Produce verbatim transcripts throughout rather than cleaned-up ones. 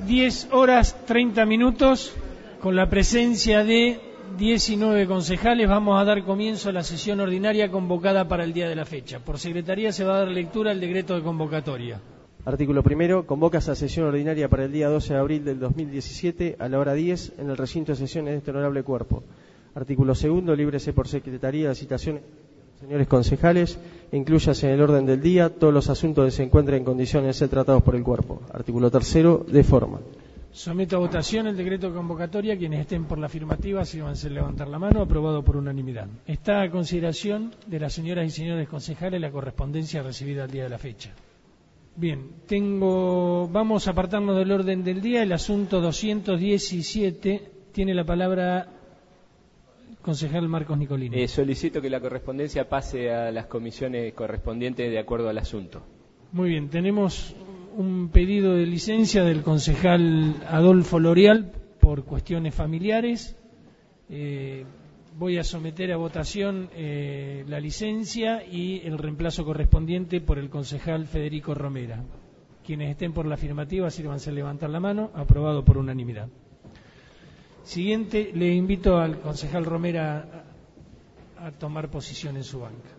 diez horas treinta minutos, con la presencia de diecinueve concejales, vamos a dar comienzo a la sesión ordinaria convocada para el día de la fecha. Por secretaría se va a dar lectura al decreto de convocatoria. Artículo primero. Convoca a sesión ordinaria para el día doce de abril del dos mil diecisiete a la hora diez en el recinto de sesiones de este honorable cuerpo. Artículo segundo. Líbrese por secretaría la citación, señores concejales, e incluyase en el orden del día todos los asuntos que se encuentren en condiciones de ser tratados por el cuerpo. Artículo tercero. De forma. Someto a votación el decreto de convocatoria. Quienes estén por la afirmativa, sírvanse a levantar la mano. Aprobado por unanimidad. Está a consideración de las señoras y señores concejales la correspondencia recibida al día de la fecha. Bien, tengo, vamos a apartarnos del orden del día. El asunto doscientos diecisiete tiene la palabra concejal Marcos Nicolini. Eh, solicito que la correspondencia pase a las comisiones correspondientes de acuerdo al asunto. Muy bien, tenemos un pedido de licencia del concejal Adolfo L'Oreal por cuestiones familiares. Eh, voy a someter a votación eh, la licencia y el reemplazo correspondiente por el concejal Federico Romera. Quienes estén por la afirmativa, sírvanse a levantar la mano. Aprobado por unanimidad. Siguiente, le invito al concejal Romera a, a tomar posición en su banca.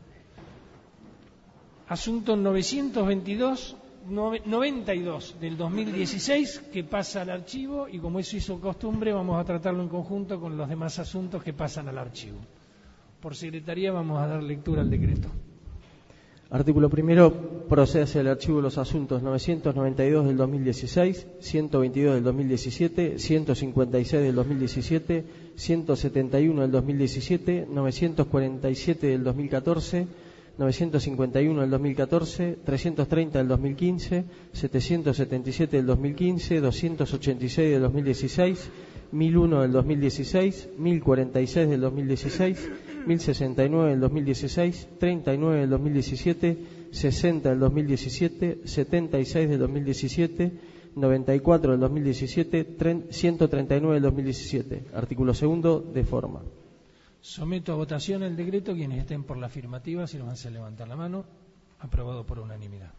Asunto novecientos veintidós, noventa y dos del dos mil dieciséis, que pasa al archivo, y como eso hizo costumbre, vamos a tratarlo en conjunto con los demás asuntos que pasan al archivo. Por secretaría vamos a dar lectura al decreto. Artículo primero. Procede hacia el archivo los asuntos novecientos noventa y dos del dos mil dieciséis, ciento veintidós del dos mil diecisiete, ciento cincuenta y seis del dos mil diecisiete, ciento setenta y uno del dos mil diecisiete, novecientos cuarenta y siete del dos mil catorce, novecientos cincuenta y uno del dos mil catorce, trescientos treinta del dos mil quince, setecientos setenta y siete del dos mil quince, doscientos ochenta y seis del dos mil dieciséis, mil uno del dos mil dieciséis, mil cuarenta y seis del dos mil dieciséis, mil sesenta y nueve del dos mil dieciséis, treinta y nueve del dos mil diecisiete, sesenta del dos mil diecisiete, setenta y seis del dos mil diecisiete, noventa y cuatro del dos mil diecisiete, ciento treinta y nueve del dos mil diecisiete. Artículo segundo. De forma. Someto a votación el decreto. Quienes estén por la afirmativa, si nos van a levantar la mano. Aprobado por unanimidad.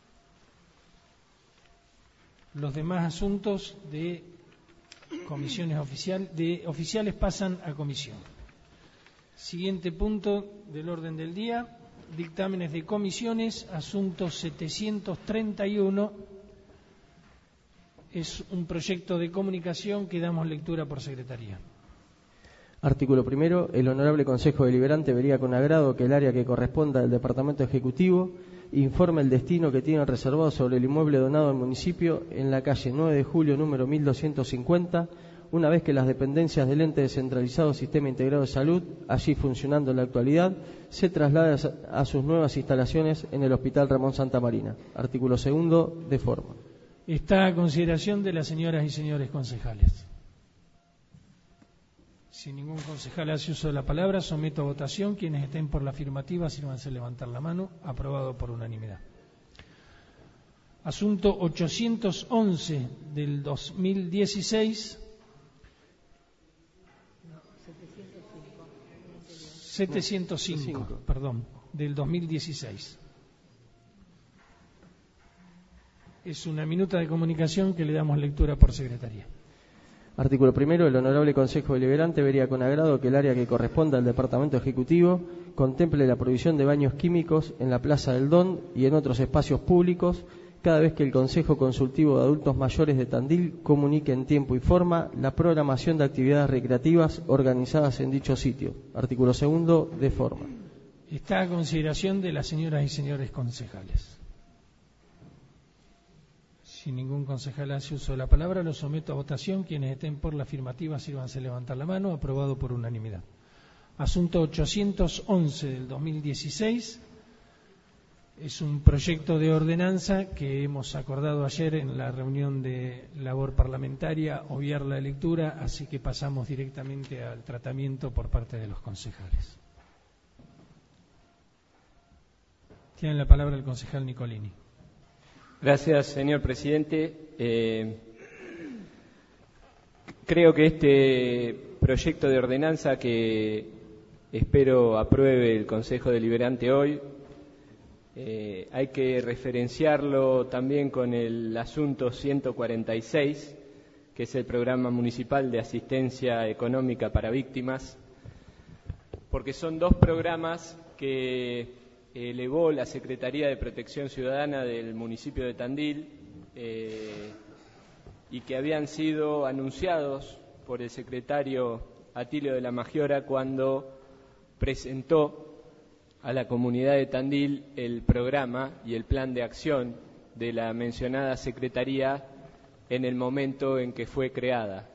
Los demás asuntos de comisiones oficial, de oficiales pasan a comisión. Siguiente punto del orden del día, dictámenes de comisiones, asunto setecientos treinta y uno, es un proyecto de comunicación que damos lectura por secretaría. Artículo primero. El Honorable Consejo Deliberante vería con agrado que el área que corresponda al Departamento Ejecutivo informe el destino que tiene reservado sobre el inmueble donado al municipio en la calle nueve de julio, número mil doscientos cincuenta, una vez que las dependencias del ente descentralizado Sistema Integrado de Salud, allí funcionando en la actualidad, se trasladen a sus nuevas instalaciones en el Hospital Ramón Santa Marina. Artículo segundo. De forma. Está a consideración de las señoras y señores concejales. Si ningún concejal hace uso de la palabra, someto a votación. Quienes estén por la afirmativa, sírvanse a levantar la mano. Aprobado por unanimidad. Asunto ochocientos once del dos mil dieciséis. setecientos cinco, perdón, del dos mil dieciséis. Es una minuta de comunicación que le damos lectura por secretaría. Artículo primero. El Honorable Consejo Deliberante vería con agrado que el área que corresponda al Departamento Ejecutivo contemple la provisión de baños químicos en la Plaza del Don y en otros espacios públicos, cada vez que el Consejo Consultivo de Adultos Mayores de Tandil comunique en tiempo y forma la programación de actividades recreativas organizadas en dicho sitio. Artículo segundo. De forma. Está a consideración de las señoras y señores concejales. Si ningún concejal hace uso de la palabra, lo someto a votación. Quienes estén por la afirmativa, sírvanse a levantar la mano. Aprobado por unanimidad. Asunto ochocientos once del dos mil dieciséis. Es un proyecto de ordenanza que hemos acordado ayer en la reunión de labor parlamentaria, obviar la lectura, así que pasamos directamente al tratamiento por parte de los concejales. Tiene la palabra el concejal Nicolini. Gracias, señor presidente. Eh, creo que este proyecto de ordenanza que espero apruebe el Consejo Deliberante hoy Eh, hay que referenciarlo también con el asunto ciento cuarenta y seis, que es el Programa Municipal de Asistencia Económica para Víctimas, porque son dos programas que elevó la Secretaría de Protección Ciudadana del municipio de Tandil eh, y que habían sido anunciados por el secretario Atilio de la Magiora cuando presentó a la comunidad de Tandil el programa y el plan de acción de la mencionada Secretaría en el momento en que fue creada.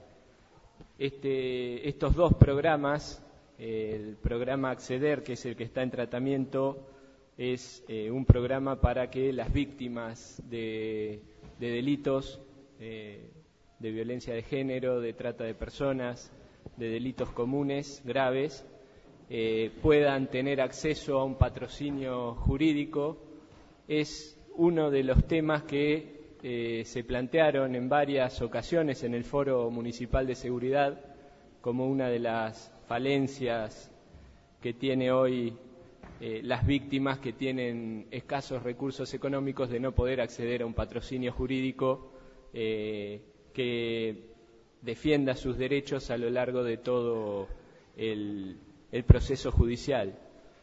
Este, estos dos programas, eh, el programa Acceder, que es el que está en tratamiento, es eh, un programa para que las víctimas de, de delitos eh, de violencia de género, de trata de personas, de delitos comunes graves, eh, puedan tener acceso a un patrocinio jurídico. Es uno de los temas que eh, se plantearon en varias ocasiones en el Foro Municipal de Seguridad como una de las falencias que tiene hoy eh, las víctimas que tienen escasos recursos económicos de no poder acceder a un patrocinio jurídico eh, que defienda sus derechos a lo largo de todo el, el proceso judicial.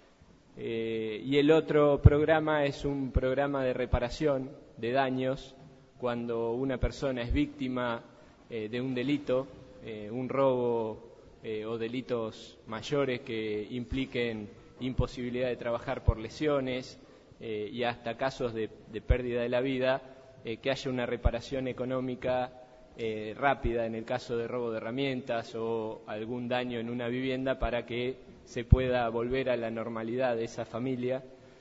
Eh, y el otro programa es un programa de reparación de daños cuando una persona es víctima eh, de un delito, eh, un robo eh, o delitos mayores que impliquen imposibilidad de trabajar por lesiones eh, y hasta casos de, de pérdida de la vida, eh, que haya una reparación económica eh, rápida en el caso de robo de herramientas o algún daño en una vivienda para que se pueda volver a la normalidad de esa familia.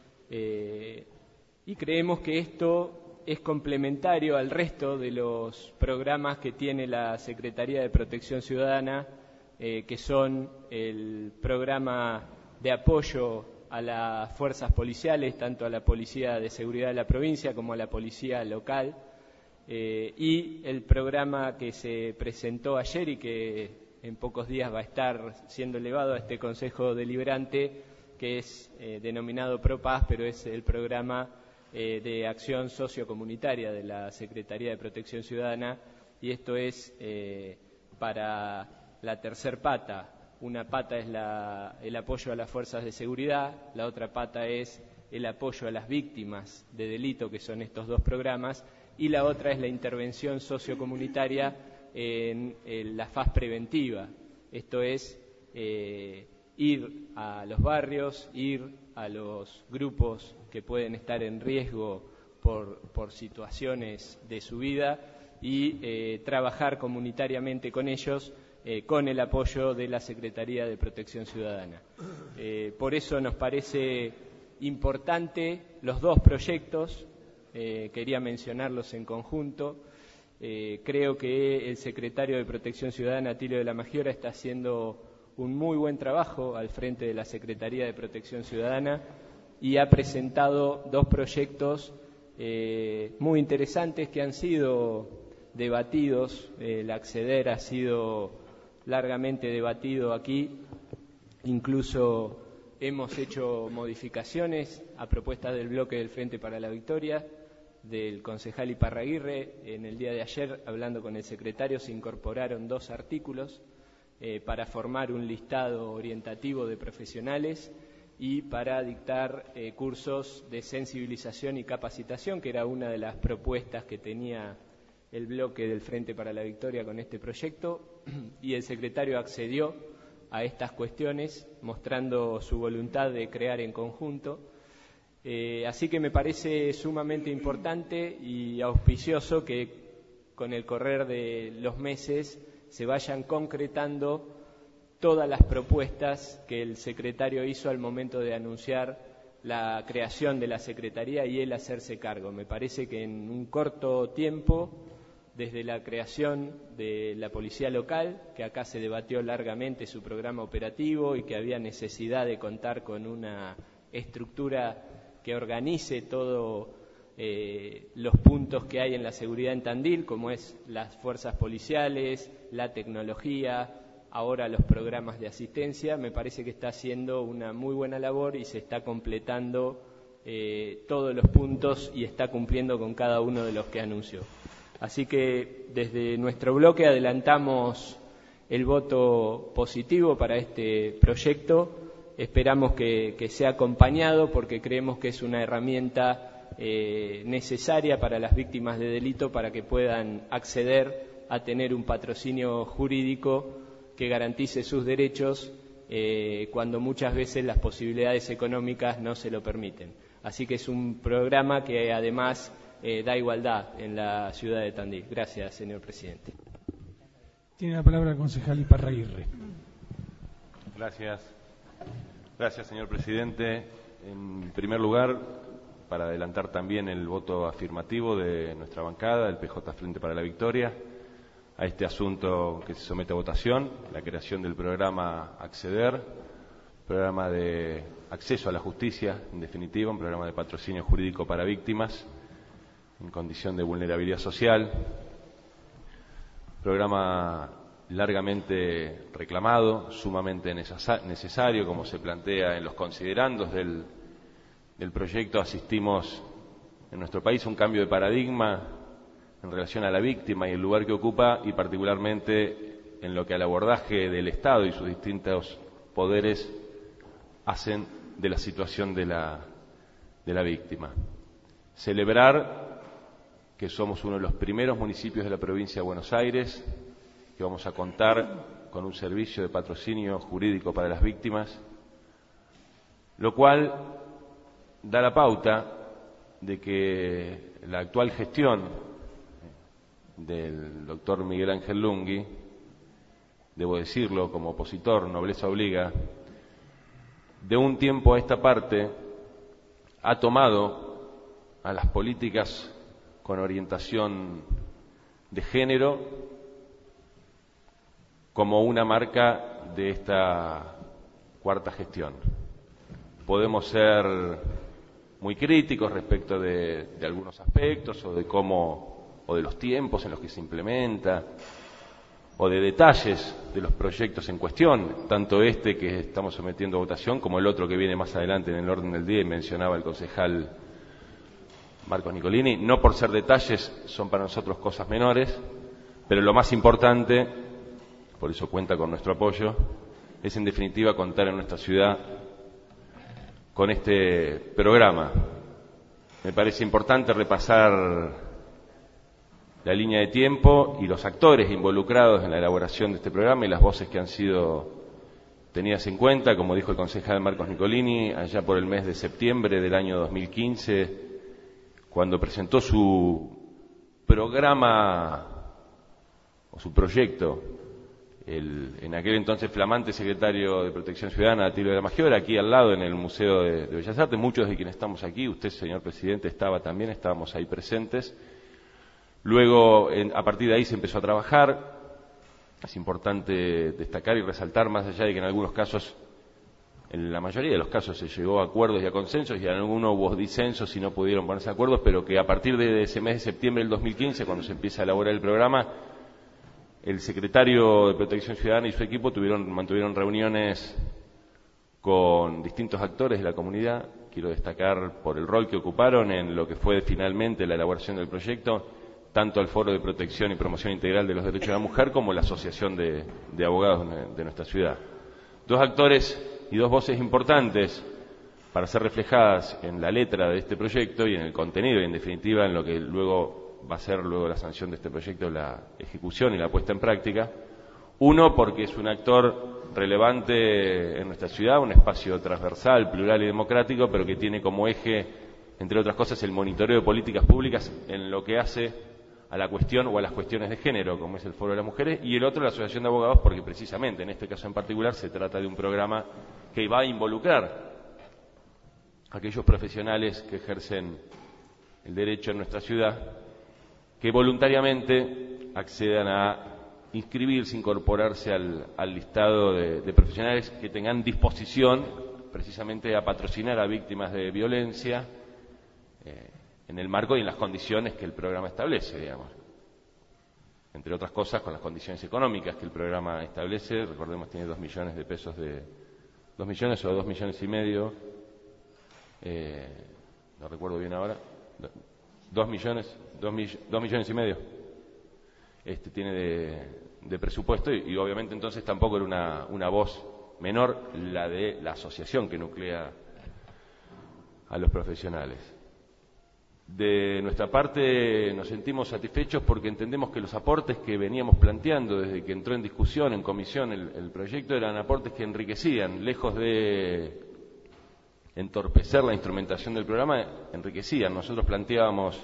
Eh, y creemos que esto es complementario al resto de los programas que tiene la Secretaría de Protección Ciudadana, eh, que son el programa de apoyo a las fuerzas policiales, tanto a la Policía de Seguridad de la provincia como a la Policía local, eh, y el programa que se presentó ayer y que en pocos días va a estar siendo elevado a este Consejo Deliberante, que es eh, denominado ProPaz, pero es el programa eh, de acción sociocomunitaria de la Secretaría de Protección Ciudadana, y esto es eh, para la tercer pata. Una pata es la, el apoyo a las fuerzas de seguridad, la otra pata es el apoyo a las víctimas de delito, que son estos dos programas, y la otra es la intervención sociocomunitaria en, en la faz preventiva. Esto es eh, ir a los barrios, ir a los grupos que pueden estar en riesgo por, por situaciones de su vida y eh, trabajar comunitariamente con ellos, Eh, con el apoyo de la Secretaría de Protección Ciudadana. Eh, por eso nos parece importante los dos proyectos, eh, quería mencionarlos en conjunto. Eh, creo que el Secretario de Protección Ciudadana, Atilio de la Magiora, está haciendo un muy buen trabajo al frente de la Secretaría de Protección Ciudadana y ha presentado dos proyectos eh, muy interesantes que han sido debatidos. El Acceder ha sido largamente debatido aquí, incluso hemos hecho modificaciones a propuesta del bloque del Frente para la Victoria, del concejal Iparraguirre. En el día de ayer, hablando con el secretario, se incorporaron dos artículos eh, para formar un listado orientativo de profesionales y para dictar eh, cursos de sensibilización y capacitación, que era una de las propuestas que tenía el bloque del Frente para la Victoria con este proyecto, y el secretario accedió a estas cuestiones mostrando su voluntad de crear en conjunto. Eh, así que me parece sumamente importante y auspicioso que con el correr de los meses se vayan concretando todas las propuestas que el secretario hizo al momento de anunciar la creación de la Secretaría y él hacerse cargo. Me parece que en un corto tiempo, desde la creación de la policía local, que acá se debatió largamente su programa operativo y que había necesidad de contar con una estructura que organice todos eh, los puntos que hay en la seguridad en Tandil, como es las fuerzas policiales, la tecnología, ahora los programas de asistencia. Me parece que está haciendo una muy buena labor y se está completando eh, todos los puntos y está cumpliendo con cada uno de los que anunció. Así que desde nuestro bloque adelantamos el voto positivo para este proyecto. Esperamos que, que sea acompañado porque creemos que es una herramienta eh, necesaria para las víctimas de delito para que puedan acceder a tener un patrocinio jurídico que garantice sus derechos eh, cuando muchas veces las posibilidades económicas no se lo permiten. Así que es un programa que además eh, da igualdad en la ciudad de Tandil. Gracias, señor presidente. Tiene la palabra el concejal Iparraguirre. Gracias. Gracias, señor presidente. En primer lugar, para adelantar también el voto afirmativo de nuestra bancada, el P J Frente para la Victoria, a este asunto que se somete a votación, la creación del programa Acceder, programa de acceso a la justicia, en definitiva, un programa de patrocinio jurídico para víctimas en condición de vulnerabilidad social, programa largamente reclamado, sumamente necesario, como se plantea en los considerandos del, del proyecto. Asistimos en nuestro país a un cambio de paradigma en relación a la víctima y el lugar que ocupa, y particularmente en lo que al abordaje del Estado y sus distintos poderes hacen de la situación de la, de la víctima. Celebrar que somos uno de los primeros municipios de la provincia de Buenos Aires que vamos a contar con un servicio de patrocinio jurídico para las víctimas, lo cual da la pauta de que la actual gestión del doctor Miguel Ángel Lungui, debo decirlo como opositor, nobleza obliga, de un tiempo a esta parte ha tomado a las políticas con orientación de género como una marca de esta cuarta gestión. Podemos ser muy críticos respecto de, de algunos aspectos o de cómo, o de los tiempos en los que se implementa, o de detalles de los proyectos en cuestión, tanto este que estamos sometiendo a votación como el otro que viene más adelante en el orden del día y mencionaba el concejal Marcos Nicolini. No por ser detalles, son para nosotros cosas menores, pero lo más importante, por eso cuenta con nuestro apoyo, es en definitiva contar en nuestra ciudad con este programa. Me parece importante repasar la línea de tiempo y los actores involucrados en la elaboración de este programa y las voces que han sido tenidas en cuenta, como dijo el concejal Marcos Nicolini, allá por el mes de septiembre del año dos mil quince, cuando presentó su programa o su proyecto, el, en aquel entonces flamante secretario de Protección Ciudadana, Atilio de la Maggiore, aquí al lado en el Museo de, de Bellas Artes. Muchos de quienes estamos aquí, usted, señor presidente, estaba también, estábamos ahí presentes. Luego, en, a partir de ahí se empezó a trabajar. Es importante destacar y resaltar, más allá de que en algunos casos, en la mayoría de los casos se llegó a acuerdos y a consensos, y en algunos hubo disensos y no pudieron ponerse de acuerdo, pero que a partir de ese mes de septiembre del dos mil quince, cuando se empieza a elaborar el programa, el secretario de Protección Ciudadana y su equipo tuvieron, mantuvieron reuniones con distintos actores de la comunidad. Quiero destacar por el rol que ocuparon en lo que fue finalmente la elaboración del proyecto, tanto el Foro de Protección y Promoción Integral de los Derechos de la Mujer como la Asociación de, de Abogados de nuestra ciudad. Dos actores y dos voces importantes para ser reflejadas en la letra de este proyecto y en el contenido y en definitiva en lo que luego va a ser luego la sanción de este proyecto, la ejecución y la puesta en práctica. Uno, porque es un actor relevante en nuestra ciudad, un espacio transversal, plural y democrático, pero que tiene como eje, entre otras cosas, el monitoreo de políticas públicas en lo que hace a la cuestión o a las cuestiones de género, como es el Foro de las Mujeres, y el otro, la Asociación de Abogados, porque precisamente en este caso en particular se trata de un programa que va a involucrar a aquellos profesionales que ejercen el derecho en nuestra ciudad, que voluntariamente accedan a inscribirse, incorporarse al, al listado de, de profesionales que tengan disposición precisamente a patrocinar a víctimas de violencia eh, en el marco y en las condiciones que el programa establece, digamos. Entre otras cosas, con las condiciones económicas que el programa establece. Recordemos, tiene dos millones de pesos de... dos millones o dos millones y medio eh, no recuerdo bien ahora, dos millones, dos, mill- dos millones y medio, este, tiene de, de presupuesto y, y obviamente entonces tampoco era una, una voz menor la de la asociación que nuclea a los profesionales. De nuestra parte nos sentimos satisfechos porque entendemos que los aportes que veníamos planteando desde que entró en discusión, en comisión, el, el proyecto, eran aportes que enriquecían, lejos de entorpecer la instrumentación del programa, enriquecían. Nosotros planteábamos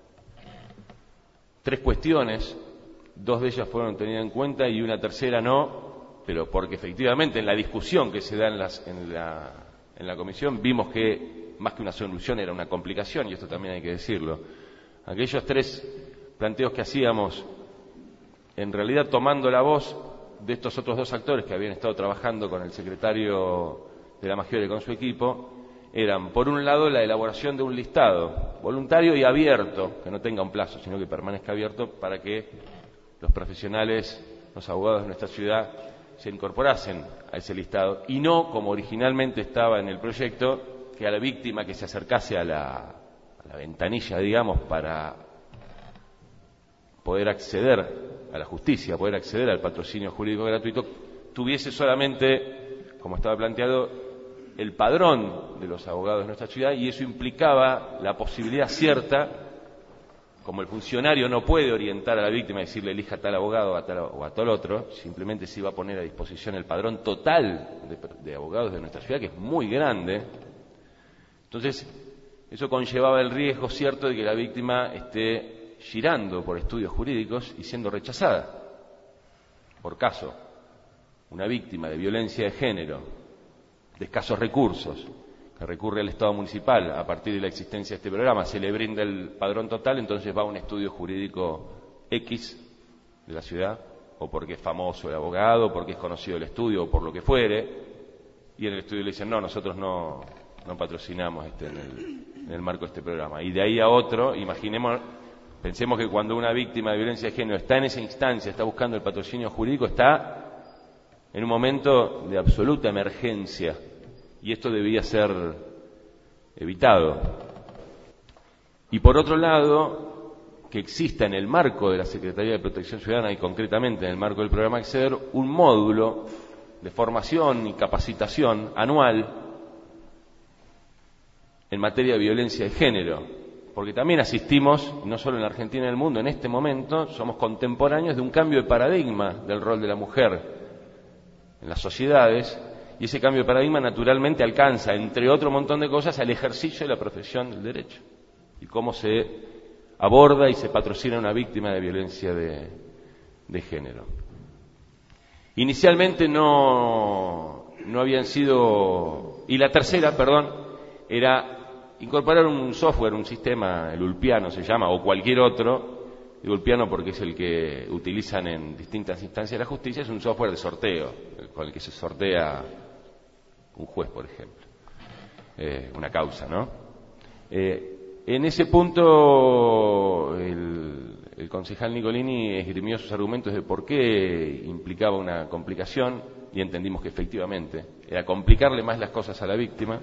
tres cuestiones, dos de ellas fueron tenidas en cuenta y una tercera no, pero porque efectivamente en la discusión que se da en, las, en, la, en la comisión vimos que más que una solución era una complicación, y esto también hay que decirlo. Aquellos tres planteos que hacíamos, en realidad tomando la voz de estos otros dos actores que habían estado trabajando con el secretario de la Maggiore y con su equipo, eran, por un lado, la elaboración de un listado voluntario y abierto, que no tenga un plazo, sino que permanezca abierto para que los profesionales, los abogados de nuestra ciudad, se incorporasen a ese listado, y no, como originalmente estaba en el proyecto, que a la víctima que se acercase a la, a la ventanilla, digamos, para poder acceder a la justicia, poder acceder al patrocinio jurídico gratuito, tuviese solamente, como estaba planteado, el padrón de los abogados de nuestra ciudad, y eso implicaba la posibilidad cierta, como el funcionario no puede orientar a la víctima y decirle elija a tal abogado a tal, o a tal otro, simplemente se iba a poner a disposición el padrón total de, de abogados de nuestra ciudad, que es muy grande. Entonces, eso conllevaba el riesgo cierto de que la víctima esté girando por estudios jurídicos y siendo rechazada. Por caso, una víctima de violencia de género, de escasos recursos, que recurre al Estado municipal a partir de la existencia de este programa, se le brinda el padrón total, entonces va a un estudio jurídico X de la ciudad, o porque es famoso el abogado, o porque es conocido el estudio, o por lo que fuere, y en el estudio le dicen, no, nosotros no... no patrocinamos este en, el, en el marco de este programa. Y de ahí a otro, imaginemos, pensemos que cuando una víctima de violencia de género está en esa instancia, está buscando el patrocinio jurídico, está en un momento de absoluta emergencia, y esto debía ser evitado. Y por otro lado, que exista en el marco de la Secretaría de Protección Ciudadana y concretamente en el marco del programa Acceder, un módulo de formación y capacitación anual en materia de violencia de género, porque también asistimos, no solo en la Argentina y en el mundo, en este momento somos contemporáneos de un cambio de paradigma del rol de la mujer en las sociedades, y ese cambio de paradigma naturalmente alcanza, entre otro montón de cosas, al ejercicio de la profesión del derecho, y cómo se aborda y se patrocina a una víctima de violencia de, de género. Inicialmente no, no habían sido... Y la tercera, perdón, era incorporar un software, un sistema, el Ulpiano se llama, o cualquier otro. Digo Ulpiano porque es el que utilizan en distintas instancias de la justicia, es un software de sorteo, con el que se sortea un juez, por ejemplo, eh, una causa, ¿no? Eh, en ese punto, el, el concejal Nicolini esgrimió sus argumentos de por qué implicaba una complicación, y entendimos que efectivamente era complicarle más las cosas a la víctima,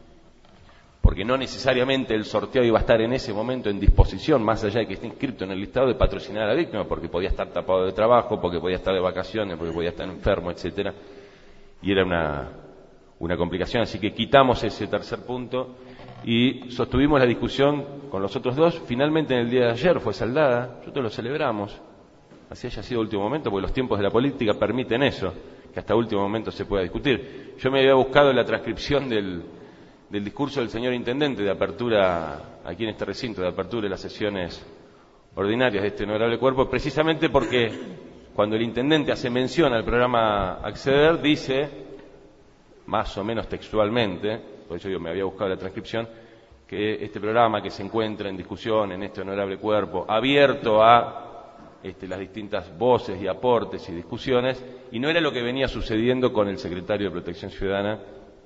porque no necesariamente el sorteo iba a estar en ese momento en disposición, más allá de que esté inscrito en el listado, de patrocinar a la víctima, porque podía estar tapado de trabajo, porque podía estar de vacaciones, porque podía estar enfermo, etcétera, y era una, una complicación. Así que quitamos ese tercer punto y sostuvimos la discusión con los otros dos. Finalmente en el día de ayer fue saldada, nosotros lo celebramos, así haya sido último momento, porque los tiempos de la política permiten eso, que hasta último momento se pueda discutir. Yo me había buscado la transcripción del del discurso del señor intendente de apertura, aquí en este recinto, de apertura de las sesiones ordinarias de este honorable cuerpo, precisamente porque cuando el intendente hace mención al programa Acceder, dice, más o menos textualmente, por eso yo me había buscado la transcripción, que este programa que se encuentra en discusión en este honorable cuerpo, abierto a este, las distintas voces y aportes y discusiones, y no era lo que venía sucediendo con el secretario de Protección Ciudadana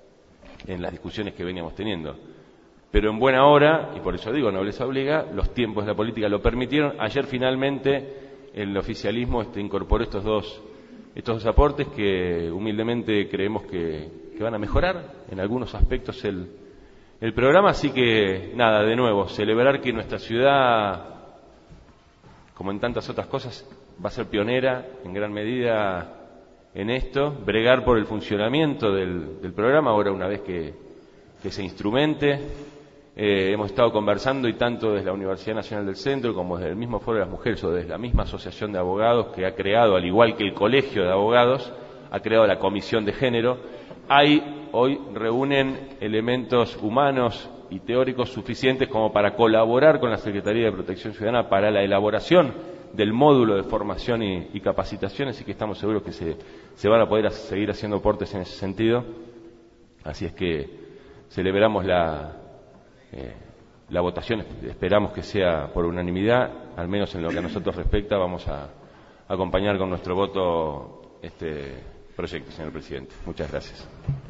en las discusiones que veníamos teniendo. Pero en buena hora, y por eso digo, nobleza obliga, los tiempos de la política lo permitieron. Ayer finalmente el oficialismo este, incorporó estos dos, estos dos aportes que humildemente creemos que, que van a mejorar en algunos aspectos el, el programa, así que nada, de nuevo, celebrar que nuestra ciudad, como en tantas otras cosas, va a ser pionera en gran medida en esto, bregar por el funcionamiento del, del programa, ahora una vez que, que se instrumente. Eh, hemos estado conversando, y tanto desde la Universidad Nacional del Centro como desde el mismo Foro de las Mujeres o desde la misma Asociación de Abogados que ha creado, al igual que el Colegio de Abogados, ha creado la Comisión de Género. Hay, hoy reúnen elementos humanos y teóricos suficientes como para colaborar con la Secretaría de Protección Ciudadana para la elaboración del módulo de formación y, y capacitación, así que estamos seguros que se, se van a poder seguir haciendo aportes en ese sentido. Así es que celebramos la Eh, la votación, esperamos que sea por unanimidad, al menos en lo que a nosotros respecta. Vamos a, a acompañar con nuestro voto este proyecto, señor presidente. Muchas gracias.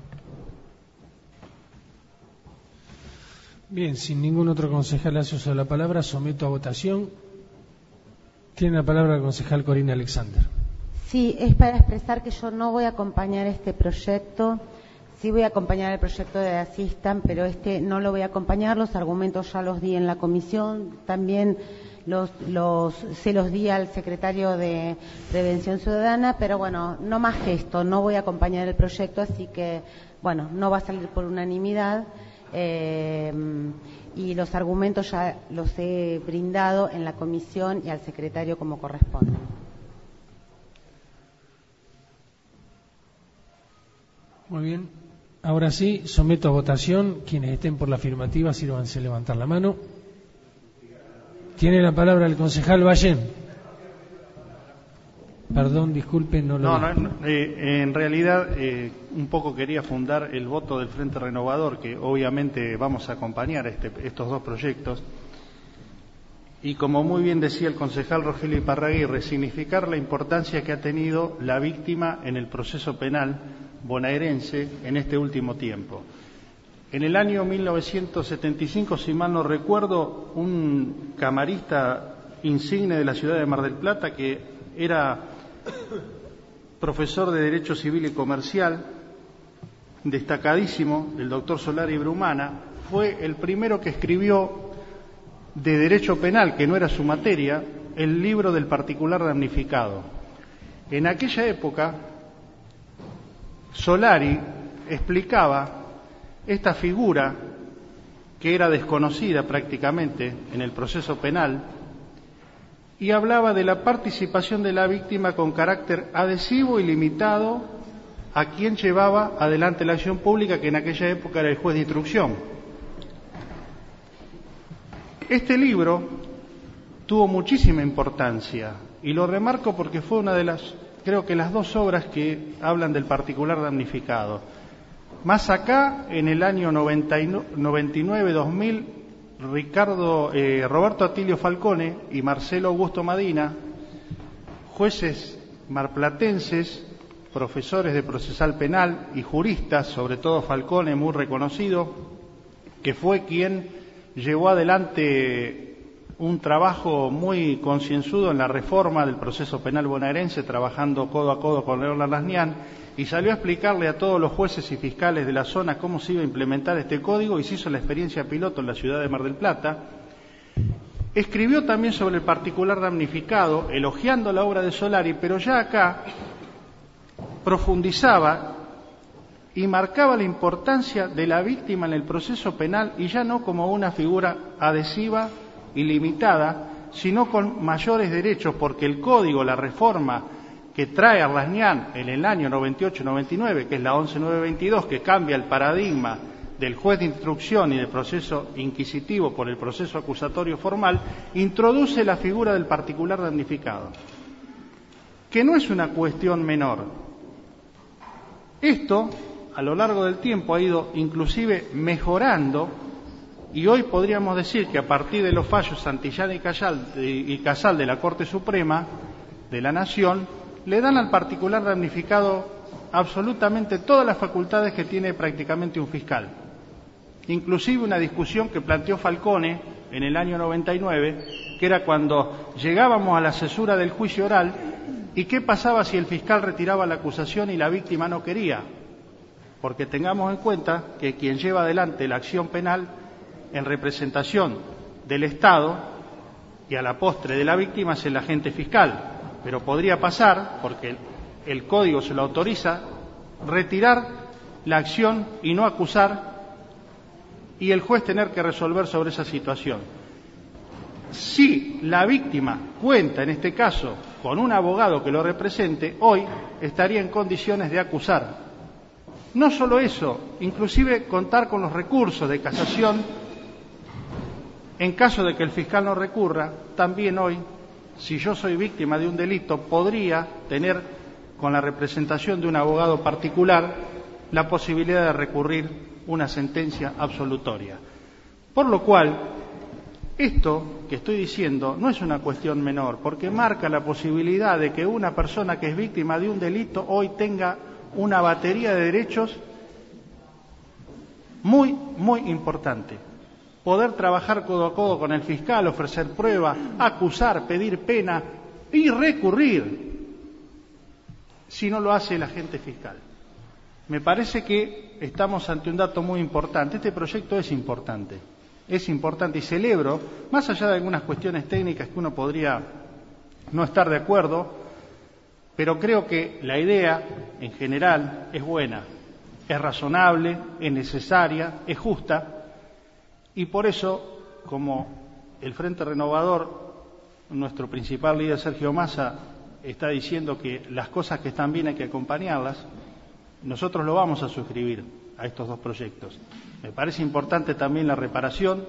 Bien, sin ningún otro concejal hace uso de la palabra, someto a votación. Tiene la palabra el concejal Corina Alexander. Sí, es para expresar que yo no voy a acompañar este proyecto. Sí voy a acompañar el proyecto de Asistan, pero este no lo voy a acompañar. Los argumentos ya los di en la comisión, también los, los, se los di al secretario de Prevención Ciudadana, pero bueno, no más que esto, no voy a acompañar el proyecto, así que, bueno, no va a salir por unanimidad. Eh, y los argumentos ya los he brindado en la comisión y al secretario como corresponde. Muy bien. Ahora sí, someto a votación. Quienes estén por la afirmativa, sírvanse levantar la mano. Tiene la palabra el concejal Ballén. Perdón, disculpe, no lo No, no, eh, en realidad eh, un poco quería fundar el voto del Frente Renovador, que obviamente vamos a acompañar este, estos dos proyectos. Y como muy bien decía el concejal Rogelio Iparraguirre, significar la importancia que ha tenido la víctima en el proceso penal bonaerense en este último tiempo. En el año mil novecientos setenta y cinco, si mal no recuerdo, un camarista insigne de la ciudad de Mar del Plata, que era profesor de Derecho Civil y Comercial, destacadísimo, el doctor Solari Brumana, fue el primero que escribió de Derecho Penal, que no era su materia, el libro del particular damnificado. En aquella época, Solari explicaba esta figura que era desconocida prácticamente en el proceso penal y hablaba de la participación de la víctima con carácter adhesivo y limitado a quien llevaba adelante la acción pública, que en aquella época era el juez de instrucción. Este libro tuvo muchísima importancia y lo remarco porque fue una de las, creo que las dos obras que hablan del particular damnificado. Más acá, en el año noventa y nueve dos mil, Ricardo, eh, Roberto Atilio Falcone y Marcelo Augusto Madina, jueces marplatenses, profesores de procesal penal y juristas, sobre todo Falcone, muy reconocido, que fue quien llevó adelante un trabajo muy concienzudo en la reforma del proceso penal bonaerense, trabajando codo a codo con León Larrañán, y salió a explicarle a todos los jueces y fiscales de la zona cómo se iba a implementar este código, y se hizo la experiencia piloto en la ciudad de Mar del Plata. Escribió también sobre el particular damnificado, elogiando la obra de Solari, pero ya acá profundizaba y marcaba la importancia de la víctima en el proceso penal, y ya no como una figura adhesiva y limitada, sino con mayores derechos, porque el código, la reforma que trae Arlasnián en el año noventa y ocho noventa y nueve, que es la once mil novecientos veintidós, que cambia el paradigma del juez de instrucción y del proceso inquisitivo por el proceso acusatorio formal, introduce la figura del particular damnificado, que no es una cuestión menor. Esto, a lo largo del tiempo, ha ido inclusive mejorando, y hoy podríamos decir que a partir de los fallos Santillán y Casal, y Casal de la Corte Suprema de la Nación, le dan al particular damnificado absolutamente todas las facultades que tiene prácticamente un fiscal. Inclusive una discusión que planteó Falcone en el año noventa y nueve, que era cuando llegábamos a la cesura del juicio oral, y qué pasaba si el fiscal retiraba la acusación y la víctima no quería. porque tengamos en cuenta que quien lleva adelante la acción penal en representación del Estado y a la postre de la víctima es el agente fiscal, pero podría pasar, porque el, el Código se lo autoriza, retirar la acción y no acusar, y el juez tener que resolver sobre esa situación. Si la víctima cuenta, en este caso, con un abogado que lo represente, hoy estaría en condiciones de acusar. No solo eso, inclusive contar con los recursos de casación, en caso de que el fiscal no recurra, también hoy, si yo soy víctima de un delito, podría tener, con la representación de un abogado particular, la posibilidad de recurrir una sentencia absolutoria. Por lo cual, esto que estoy diciendo no es una cuestión menor, porque marca la posibilidad de que una persona que es víctima de un delito hoy tenga una batería de derechos muy, muy importante. Poder trabajar codo a codo con el fiscal, ofrecer pruebas, acusar, pedir pena y recurrir si no lo hace el agente fiscal. Me parece que estamos ante un dato muy importante. Este proyecto es importante, es importante y celebro, más allá de algunas cuestiones técnicas que uno podría no estar de acuerdo, pero creo que la idea en general es buena, es razonable, es necesaria, es justa, y por eso, como el Frente Renovador, nuestro principal líder Sergio Massa está diciendo que las cosas que están bien hay que acompañarlas, nosotros lo vamos a suscribir a estos dos proyectos. Me parece importante también la reparación,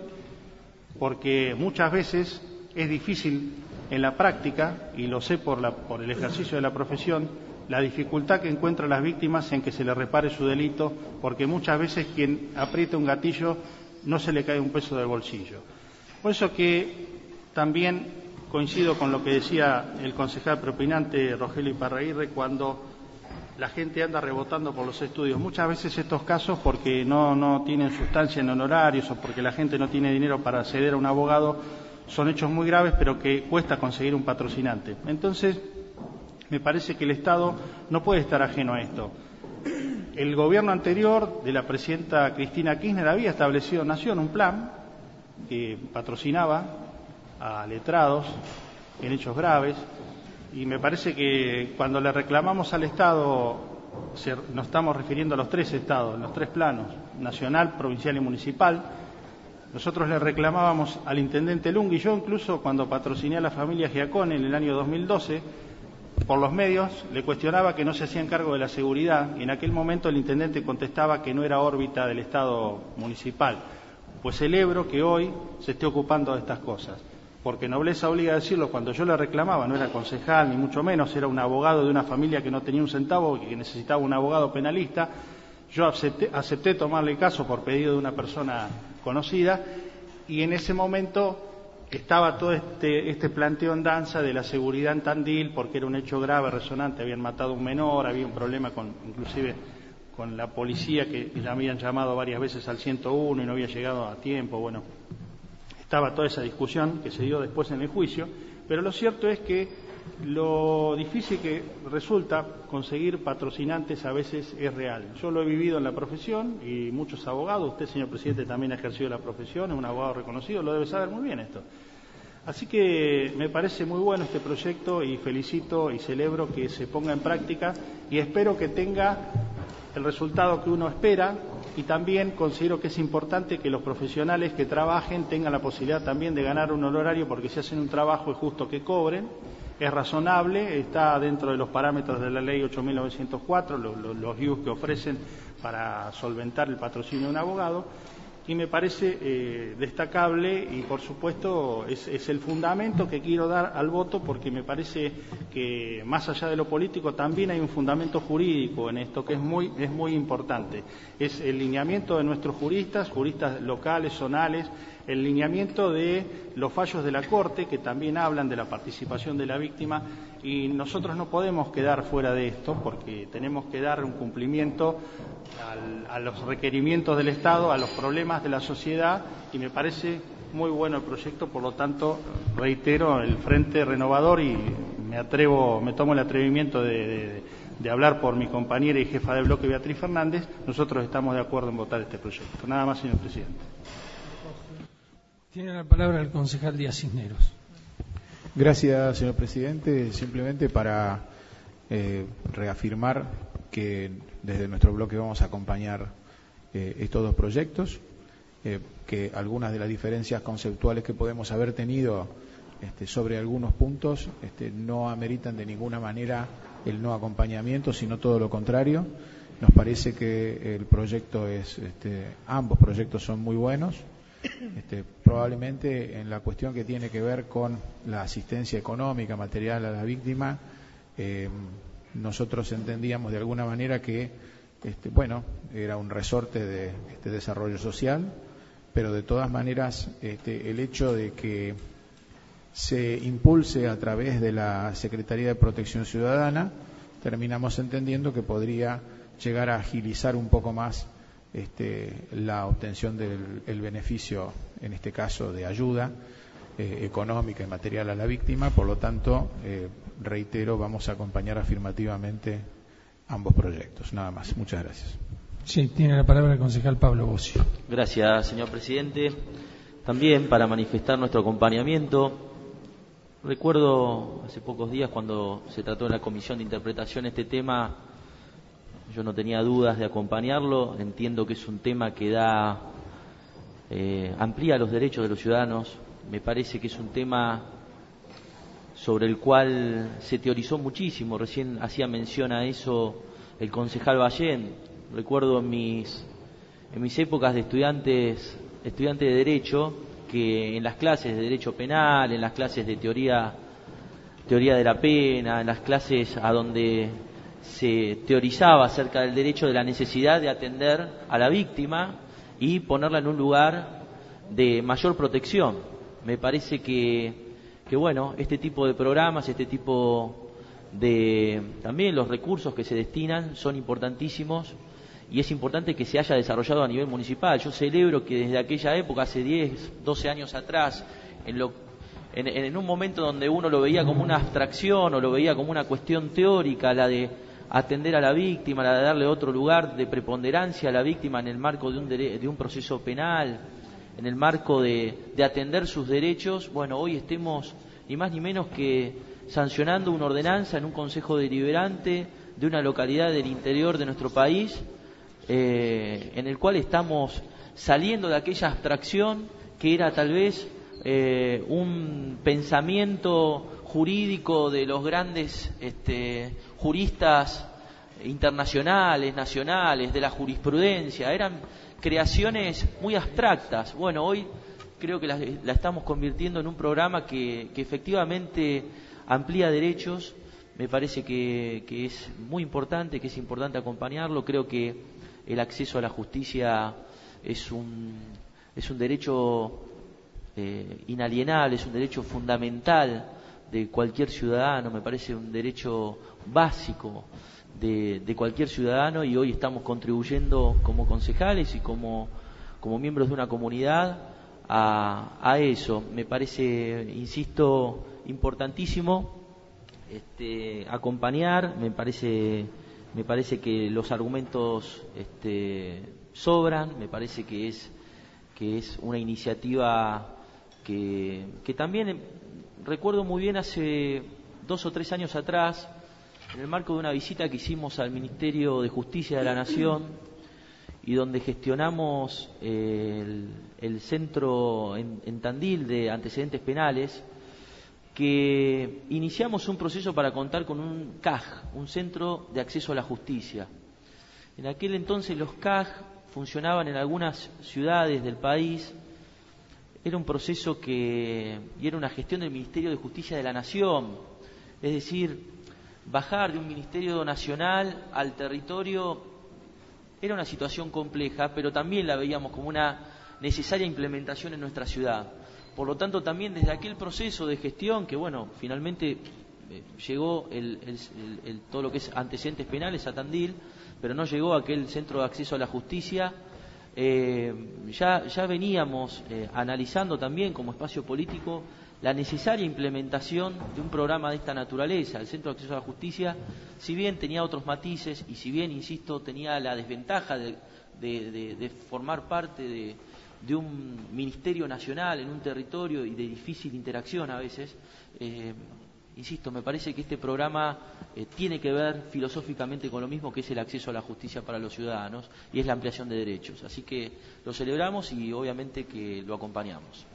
porque muchas veces es difícil en la práctica, y lo sé por, la, por el ejercicio de la profesión, la dificultad que encuentran las víctimas en que se les repare su delito, porque muchas veces quien aprieta un gatillo no se le cae un peso del bolsillo. Por eso que también coincido con lo que decía el concejal propinante Rogelio Iparraguirre cuando la gente anda rebotando por los estudios. Muchas veces estos casos, porque no, no tienen sustancia en honorarios o porque la gente no tiene dinero para acceder a un abogado, son hechos muy graves, pero que cuesta conseguir un patrocinante. Entonces, me parece que el Estado no puede estar ajeno a esto. El gobierno anterior de la presidenta Cristina Kirchner había establecido en Nación un plan que patrocinaba a letrados en hechos graves, y me parece que cuando le reclamamos al Estado, se, nos estamos refiriendo a los tres estados, los tres planos, nacional, provincial y municipal. Nosotros le reclamábamos al intendente Lungui, yo incluso cuando patrociné a la familia Giacone en el año dos mil doce, por los medios le cuestionaba que no se hacían cargo de la seguridad, y en aquel momento el intendente contestaba que no era órbita del Estado municipal. Pues celebro que hoy se esté ocupando de estas cosas, porque nobleza obliga a decirlo. Cuando yo le reclamaba, no era concejal ni mucho menos, era un abogado de una familia que no tenía un centavo y que necesitaba un abogado penalista. Yo acepté, acepté tomarle el caso por pedido de una persona conocida, y en ese momento estaba todo este, este planteo en danza de la seguridad en Tandil, porque era un hecho grave, resonante, habían matado a un menor, había un problema con, inclusive con la policía, que ya habían llamado varias veces al ciento uno y no había llegado a tiempo. Bueno, estaba toda esa discusión que se dio después en el juicio, pero lo cierto es que lo difícil que resulta conseguir patrocinantes a veces es real. Yo lo he vivido en la profesión y muchos abogados, usted, señor presidente, también ha ejercido la profesión, es un abogado reconocido, lo debe saber muy bien esto. Así que me parece muy bueno este proyecto y felicito y celebro que se ponga en práctica, y espero que tenga el resultado que uno espera, y también considero que es importante que los profesionales que trabajen tengan la posibilidad también de ganar un honorario, porque si hacen un trabajo es justo que cobren, es razonable, está dentro de los parámetros de la ley ocho mil novecientos cuatro, los, los, los I U que ofrecen para solventar el patrocinio de un abogado, y me parece eh, destacable, y por supuesto es, es el fundamento que quiero dar al voto, porque me parece que más allá de lo político también hay un fundamento jurídico en esto que es muy, es muy importante. Es el lineamiento de nuestros juristas, juristas locales, zonales, el lineamiento de los fallos de la Corte, que también hablan de la participación de la víctima, y nosotros no podemos quedar fuera de esto, porque tenemos que dar un cumplimiento al, a los requerimientos del Estado, a los problemas de la sociedad, y me parece muy bueno el proyecto. Por lo tanto, reitero el Frente Renovador, y me atrevo, me tomo el atrevimiento de, de, de hablar por mi compañera y jefa de bloque Beatriz Fernández, nosotros estamos de acuerdo en votar este proyecto. Nada más, señor presidente. Tiene la palabra el concejal Díaz Cisneros. Gracias, señor presidente. Simplemente para eh, reafirmar que desde nuestro bloque vamos a acompañar eh, estos dos proyectos, eh, que algunas de las diferencias conceptuales que podemos haber tenido este, sobre algunos puntos este, no ameritan de ninguna manera el no acompañamiento, sino todo lo contrario. Nos parece que el proyecto es, este, ambos proyectos son muy buenos. Este, probablemente en la cuestión que tiene que ver con la asistencia económica, material a la víctima, eh, nosotros entendíamos de alguna manera que, este, bueno, era un resorte de este desarrollo social, pero de todas maneras este, el hecho de que se impulse a través de la Secretaría de Protección Ciudadana, terminamos entendiendo que podría llegar a agilizar un poco más Este, la obtención del el beneficio, en este caso de ayuda eh, económica y material a la víctima. Por lo tanto, eh, reitero, vamos a acompañar afirmativamente ambos proyectos. Nada más. Muchas gracias. Sí, tiene la palabra el concejal Pablo Bocio. Gracias, señor presidente. También para manifestar nuestro acompañamiento. Recuerdo hace pocos días cuando se trató en la comisión de interpretación este tema. Yo no tenía dudas de acompañarlo. Entiendo que es un tema que da eh, amplía los derechos de los ciudadanos. Me parece que es un tema sobre el cual se teorizó muchísimo. Recién hacía mención a eso el concejal Ballén. Recuerdo en mis en mis épocas de estudiantes estudiante de derecho que en las clases de derecho penal, en las clases de teoría teoría de la pena, en las clases a donde se teorizaba acerca del derecho de la necesidad de atender a la víctima y ponerla en un lugar de mayor protección. Me parece que, que bueno, este tipo de programas, este tipo de también los recursos que se destinan son importantísimos y es importante que se haya desarrollado a nivel municipal. Yo celebro que desde aquella época, hace diez, doce años atrás, en lo en, en un momento donde uno lo veía como una abstracción o lo veía como una cuestión teórica, la de atender a la víctima, la de darle otro lugar de preponderancia a la víctima en el marco de un, dere- de un proceso penal, en el marco de, de atender sus derechos. Bueno, hoy estemos ni más ni menos que sancionando una ordenanza en un consejo deliberante de una localidad del interior de nuestro país, eh, en el cual estamos saliendo de aquella abstracción que era tal vez eh, un pensamiento jurídico de los grandes este, juristas internacionales, nacionales, de la jurisprudencia. Eran creaciones muy abstractas. Bueno, hoy creo que la, la estamos convirtiendo en un programa que, que efectivamente amplía derechos. Me parece que, que es muy importante, que es importante acompañarlo. Creo que el acceso a la justicia es un, es un derecho eh, inalienable, es un derecho fundamental de cualquier ciudadano. Me parece un derecho básico de, de cualquier ciudadano, y hoy estamos contribuyendo como concejales y como, como miembros de una comunidad a, a eso. Me parece, insisto, importantísimo este, acompañar. Me parece, me parece que los argumentos este, sobran. Me parece que es, que es una iniciativa que, que también recuerdo muy bien hace dos o tres años atrás, en el marco de una visita que hicimos al Ministerio de Justicia de la Nación y donde gestionamos eh, el, el centro en, en Tandil de antecedentes penales, que iniciamos un proceso para contar con un C A J, un Centro de Acceso a la Justicia. En aquel entonces los C A J funcionaban en algunas ciudades del país. Era un proceso que, y era una gestión del Ministerio de Justicia de la Nación, es decir, bajar de un ministerio nacional al territorio era una situación compleja, pero también la veíamos como una necesaria implementación en nuestra ciudad. Por lo tanto, también desde aquel proceso de gestión, que bueno, finalmente eh, llegó el, el, el, el, todo lo que es antecedentes penales a Tandil, pero no llegó a aquel centro de acceso a la justicia. Eh, ya, ya veníamos eh, analizando también como espacio político la necesaria implementación de un programa de esta naturaleza. El Centro de Acceso a la Justicia, si bien tenía otros matices y si bien, insisto, tenía la desventaja de, de, de, de formar parte de, de un ministerio nacional en un territorio y de difícil interacción a veces, eh, insisto, me parece que este programa eh, tiene que ver filosóficamente con lo mismo que es el acceso a la justicia para los ciudadanos y es la ampliación de derechos. Así que lo celebramos y obviamente que lo acompañamos.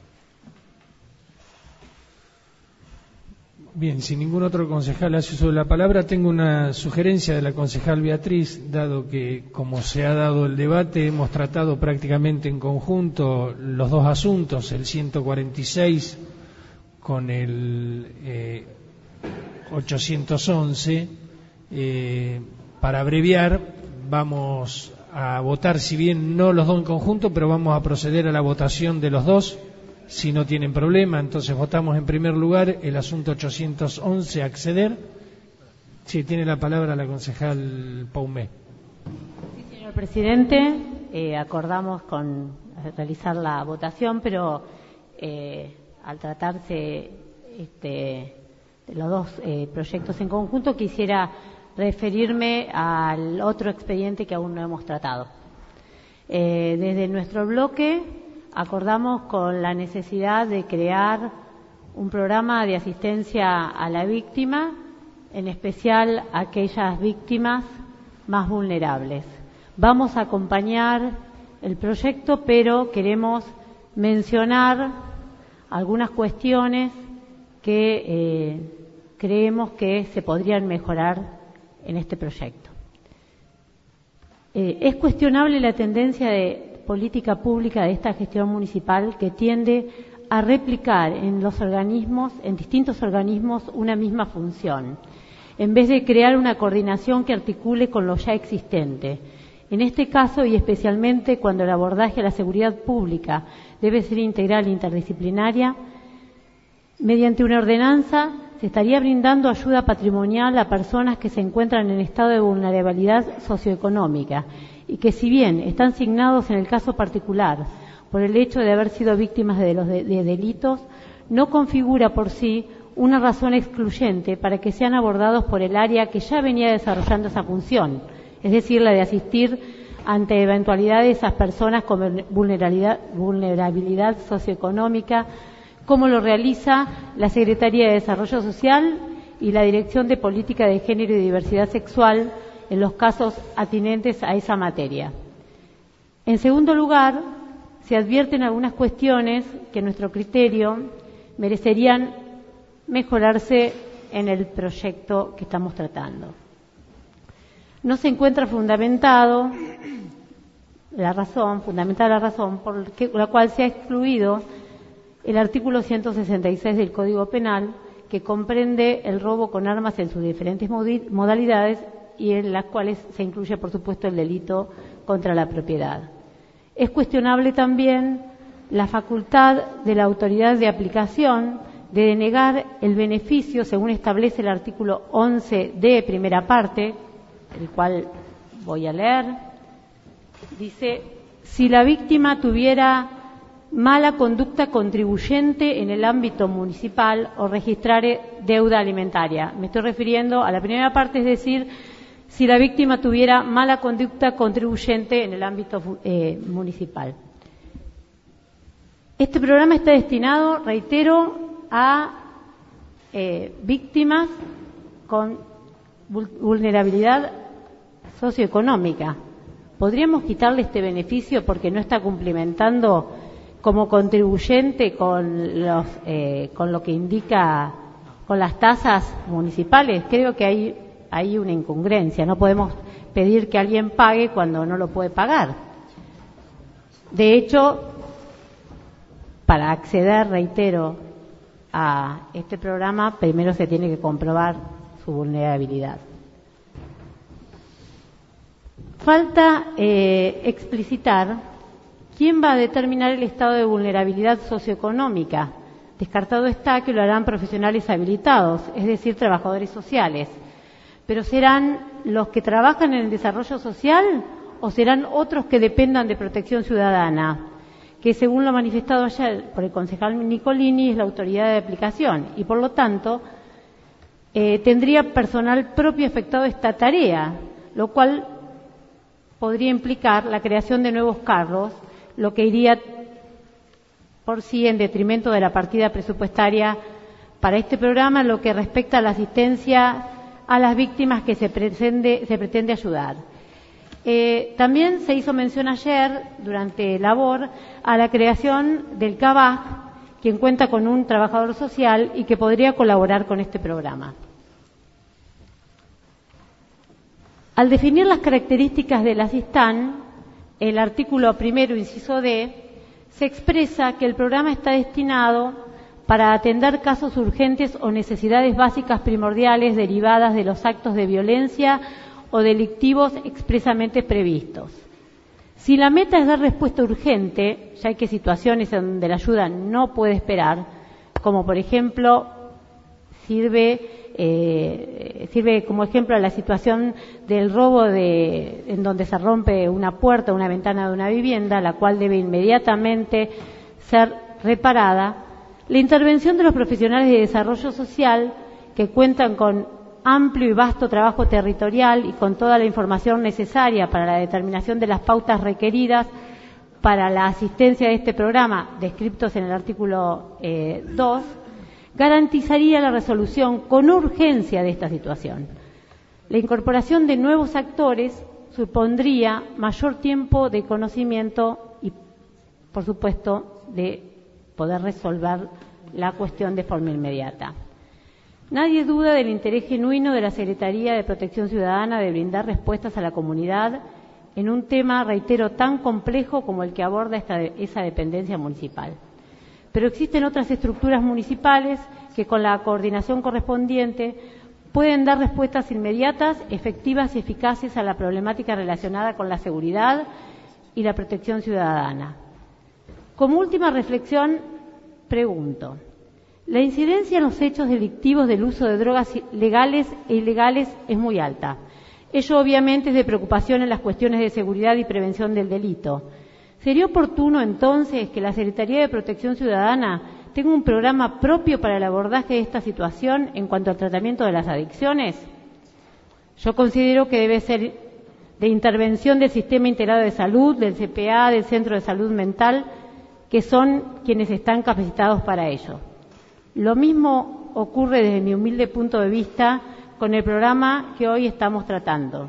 Bien, si ningún otro concejal hace uso de la palabra, tengo una sugerencia de la concejal Beatriz, dado que, como se ha dado el debate, hemos tratado prácticamente en conjunto los dos asuntos, el ciento cuarenta y seis con el eh, ochocientos once. Eh, para abreviar, vamos a votar, si bien no los dos en conjunto, pero vamos a proceder a la votación de los dos. Si no tienen problema, entonces votamos en primer lugar el asunto ochocientos once, acceder. Sí, tiene la palabra la concejal Paumé. Sí, señor presidente, eh, acordamos con realizar la votación, pero eh, al tratarse este, de los dos eh, proyectos en conjunto, quisiera referirme al otro expediente que aún no hemos tratado. Eh, desde nuestro bloque acordamos con la necesidad de crear un programa de asistencia a la víctima, en especial a aquellas víctimas más vulnerables. Vamos a acompañar el proyecto, pero queremos mencionar algunas cuestiones que eh, creemos que se podrían mejorar en este proyecto. Eh, es cuestionable la tendencia de política pública de esta gestión municipal que tiende a replicar en los organismos, en distintos organismos, una misma función, en vez de crear una coordinación que articule con lo ya existente. En este caso, y especialmente cuando el abordaje a la seguridad pública debe ser integral e interdisciplinaria, mediante una ordenanza se estaría brindando ayuda patrimonial a personas que se encuentran en estado de vulnerabilidad socioeconómica y que, si bien están signados en el caso particular por el hecho de haber sido víctimas de los de, de delitos, no configura por sí una razón excluyente para que sean abordados por el área que ya venía desarrollando esa función, es decir, la de asistir ante eventualidades a esas personas con vulnerabilidad, vulnerabilidad socioeconómica, como lo realiza la Secretaría de Desarrollo Social y la Dirección de Política de Género y Diversidad Sexual en los casos atinentes a esa materia. En segundo lugar, se advierten algunas cuestiones que, a nuestro criterio, merecerían mejorarse en el proyecto que estamos tratando. No se encuentra fundamentado la razón, fundamentada la razón por la cual se ha excluido el artículo ciento sesenta y seis del Código Penal, que comprende el robo con armas en sus diferentes modalidades y en las cuales se incluye, por supuesto, el delito contra la propiedad. Es cuestionable también la facultad de la autoridad de aplicación de denegar el beneficio, según establece el artículo once de primera parte, el cual voy a leer. Dice: si la víctima tuviera mala conducta contribuyente en el ámbito municipal o registrare deuda alimentaria. Me estoy refiriendo a la primera parte, es decir, si la víctima tuviera mala conducta contribuyente en el ámbito eh, municipal. Este programa está destinado, reitero, a eh, víctimas con vulnerabilidad socioeconómica. ¿Podríamos quitarle este beneficio porque no está cumplimentando como contribuyente con los eh, con lo que indica, con las tasas municipales? Creo que hay, hay una incongruencia. No podemos pedir que alguien pague cuando no lo puede pagar. De hecho, para acceder, reitero, a este programa, primero se tiene que comprobar su vulnerabilidad. Falta eh, explicitar quién va a determinar el estado de vulnerabilidad socioeconómica. Descartado está que lo harán profesionales habilitados, es decir, trabajadores sociales. Pero ¿serán los que trabajan en el desarrollo social o serán otros que dependan de protección ciudadana? que según lo manifestado ayer por el concejal Nicolini es la autoridad de aplicación y por lo tanto eh, tendría personal propio afectado a esta tarea, lo cual podría implicar la creación de nuevos cargos, lo que iría por sí en detrimento de la partida presupuestaria para este programa, en lo que respecta a la asistencia a las víctimas que se pretende, se pretende ayudar. Eh, también se hizo mención ayer, durante labor, a la creación del C A B A C, quien cuenta con un trabajador social y que podría colaborar con este programa. Al definir las características del Asistan, el artículo primero, inciso D, se expresa que el programa está destinado para atender casos urgentes o necesidades básicas primordiales derivadas de los actos de violencia o delictivos expresamente previstos. Si la meta es dar respuesta urgente, ya que hay situaciones en donde la ayuda no puede esperar, como por ejemplo sirve eh, sirve como ejemplo la situación del robo de en donde se rompe una puerta o una ventana de una vivienda, la cual debe inmediatamente ser reparada. La intervención de los profesionales de desarrollo social, que cuentan con amplio y vasto trabajo territorial y con toda la información necesaria para la determinación de las pautas requeridas para la asistencia de este programa, descritos en el artículo eh, dos, garantizaría la resolución con urgencia de esta situación. La incorporación de nuevos actores supondría mayor tiempo de conocimiento y, por supuesto, de poder resolver la cuestión de forma inmediata. Nadie duda del interés genuino de la Secretaría de Protección Ciudadana de brindar respuestas a la comunidad en un tema, reitero, tan complejo como el que aborda esta, esa dependencia municipal. Pero existen otras estructuras municipales que, con la coordinación correspondiente, pueden dar respuestas inmediatas, efectivas y eficaces a la problemática relacionada con la seguridad y la protección ciudadana. Como última reflexión, pregunto: la incidencia en los hechos delictivos del uso de drogas legales e ilegales es muy alta. Ello obviamente es de preocupación en las cuestiones de seguridad y prevención del delito. ¿Sería oportuno entonces que la Secretaría de Protección Ciudadana tenga un programa propio para el abordaje de esta situación en cuanto al tratamiento de las adicciones? Yo considero que debe ser de intervención del Sistema Integrado de Salud, del C P A, del Centro de Salud Mental, que son quienes están capacitados para ello. Lo mismo ocurre desde mi humilde punto de vista con el programa que hoy estamos tratando.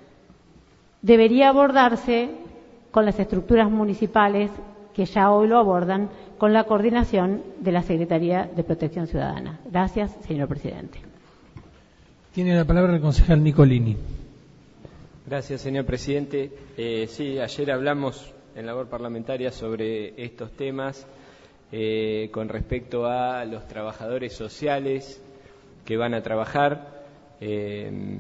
Debería abordarse con las estructuras municipales que ya hoy lo abordan, con la coordinación de la Secretaría de Protección Ciudadana. Gracias, señor presidente. Tiene la palabra el concejal Nicolini. Gracias, señor presidente. Eh, sí, ayer hablamos en labor parlamentaria sobre estos temas eh, con respecto a los trabajadores sociales que van a trabajar. Eh,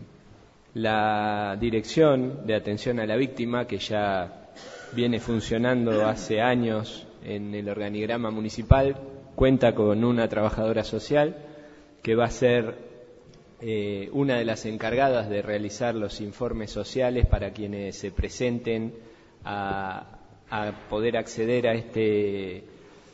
la Dirección de Atención a la Víctima, que ya viene funcionando hace años en el organigrama municipal, cuenta con una trabajadora social que va a ser eh, una de las encargadas de realizar los informes sociales para quienes se presenten a, a poder acceder a este,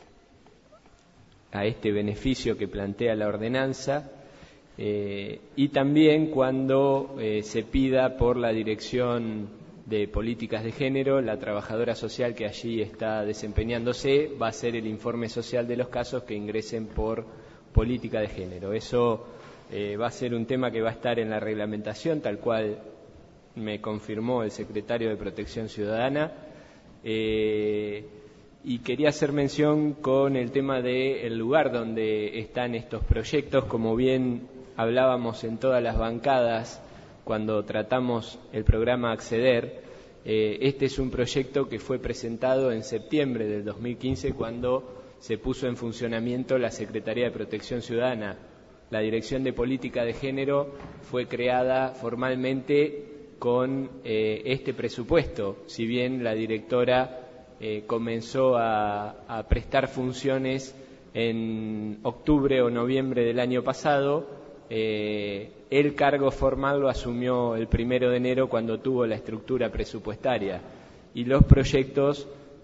a este beneficio que plantea la ordenanza. Eh, y también cuando eh, se pida por la Dirección de Políticas de Género, la trabajadora social que allí está desempeñándose va a hacer el informe social de los casos que ingresen por política de género. Eso eh, va a ser un tema que va a estar en la reglamentación, tal cual me confirmó el secretario de Protección Ciudadana. Eh, y quería hacer mención con el tema del lugar donde están estos proyectos. Como bien hablábamos en todas las bancadas cuando tratamos el programa Acceder, eh, este es un proyecto que fue presentado en septiembre del dos mil quince, cuando se puso en funcionamiento la Secretaría de Protección Ciudadana. La Dirección de Política de Género fue creada formalmente con eh, este presupuesto, si bien la directora eh, comenzó a, a prestar funciones en octubre o noviembre del año pasado. Eh, el cargo formal lo asumió el primero de enero, cuando tuvo la estructura presupuestaria, y los proyectos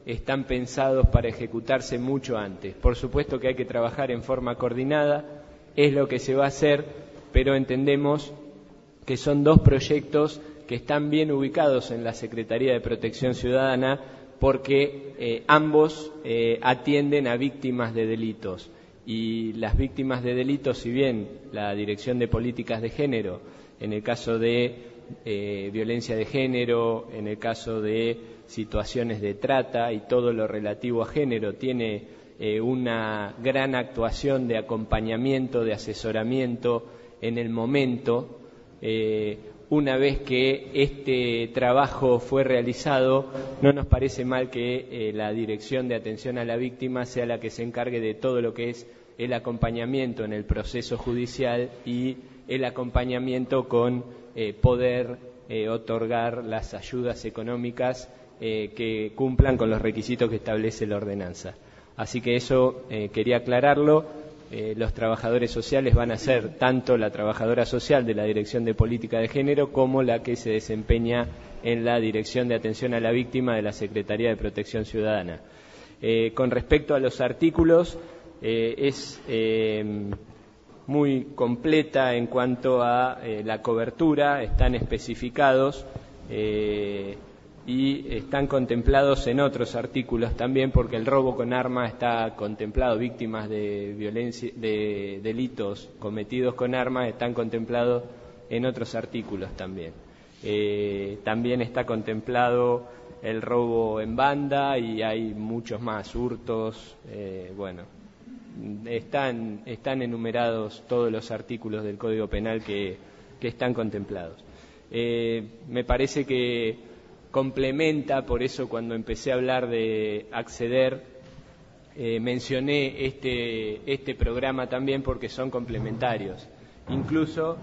están pensados para ejecutarse mucho antes. Por supuesto que hay que trabajar en forma coordinada, es lo que se va a hacer, pero entendemos que son dos proyectos que están bien ubicados en la Secretaría de Protección Ciudadana porque eh, ambos eh, atienden a víctimas de delitos. Y las víctimas de delitos, si bien la Dirección de Políticas de Género, en el caso de eh, violencia de género, en el caso de situaciones de trata y todo lo relativo a género, tiene eh, una gran actuación de acompañamiento, de asesoramiento en el momento. Eh, una vez que este trabajo fue realizado, no nos parece mal que eh, la Dirección de Atención a la Víctima sea la que se encargue de todo lo que es el acompañamiento en el proceso judicial y el acompañamiento con eh, poder eh, otorgar las ayudas económicas eh, que cumplan con los requisitos que establece la ordenanza. Así que eso eh, quería aclararlo. Eh, los trabajadores sociales van a ser tanto la trabajadora social de la Dirección de Política de Género como la que se desempeña en la Dirección de Atención a la Víctima de la Secretaría de Protección Ciudadana. Eh, con respecto a los artículos, eh, es eh, muy completa en cuanto a eh, la cobertura, están especificados eh, y están contemplados en otros artículos también, porque el robo con arma está contemplado, víctimas de violencia, de delitos cometidos con armas están contemplados en otros artículos también. Eh, también está contemplado el robo en banda y hay muchos más, hurtos, eh, bueno, están, están enumerados todos los artículos del Código Penal que, que están contemplados. Eh, me parece que complementa, por eso cuando empecé a hablar de acceder, eh, mencioné este, este programa también porque son complementarios. Incluso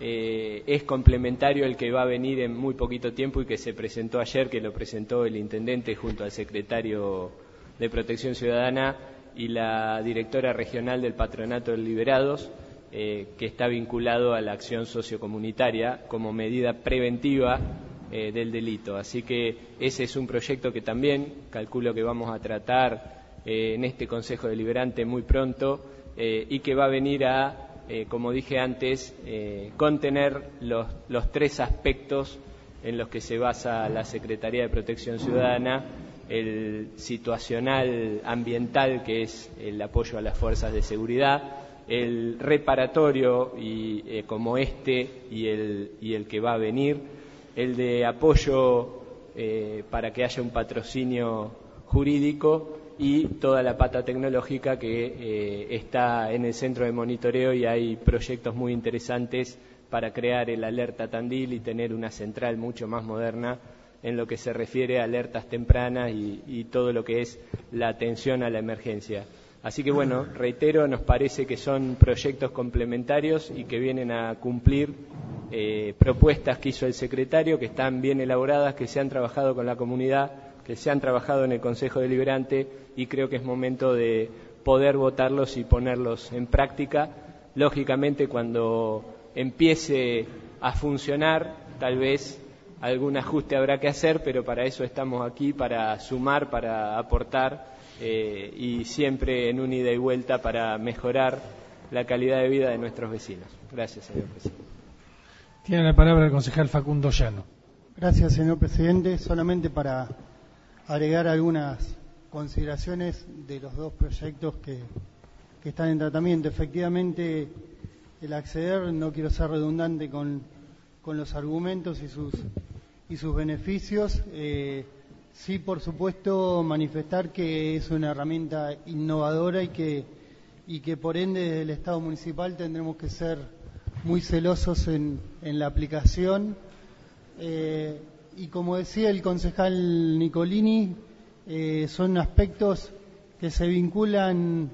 eh, es complementario el que va a venir en muy poquito tiempo y que se presentó ayer, que lo presentó el intendente junto al secretario de Protección Ciudadana y la directora regional del Patronato de Liberados, eh, que está vinculado a la acción sociocomunitaria como medida preventiva Eh, del delito. Así que ese es un proyecto que también calculo que vamos a tratar eh, en este Consejo Deliberante muy pronto eh, y que va a venir a, eh, como dije antes, eh, contener los, los tres aspectos en los que se basa la Secretaría de Protección Ciudadana: el situacional ambiental, que es el apoyo a las fuerzas de seguridad; el reparatorio, y eh, como este y el, y el que va a venir; el de apoyo eh, para que haya un patrocinio jurídico; y toda la pata tecnológica que eh, está en el centro de monitoreo, y hay proyectos muy interesantes para crear el Alerta Tandil y tener una central mucho más moderna en lo que se refiere a alertas tempranas y, y todo lo que es la atención a la emergencia. Así que bueno, reitero, nos parece que son proyectos complementarios y que vienen a cumplir eh, propuestas que hizo el secretario, que están bien elaboradas, que se han trabajado con la comunidad, que se han trabajado en el Consejo Deliberante, y creo que es momento de poder votarlos y ponerlos en práctica. Lógicamente, cuando empiece a funcionar, tal vez algún ajuste habrá que hacer, pero para eso estamos aquí, para sumar, para aportar, eh, y siempre en un ida y vuelta para mejorar la calidad de vida de nuestros vecinos. Gracias, señor presidente. Tiene la palabra el concejal Facundo Llano. Gracias, señor presidente. Solamente para agregar algunas consideraciones de los dos proyectos que, que están en tratamiento. Efectivamente, el acceder, no quiero ser redundante con, con los argumentos y sus, y sus beneficios. Eh, sí, por supuesto, manifestar que es una herramienta innovadora y que, y que por ende desde el Estado municipal tendremos que ser muy celosos en, en la aplicación. Eh, y como decía el concejal Nicolini, eh, son aspectos que se vinculan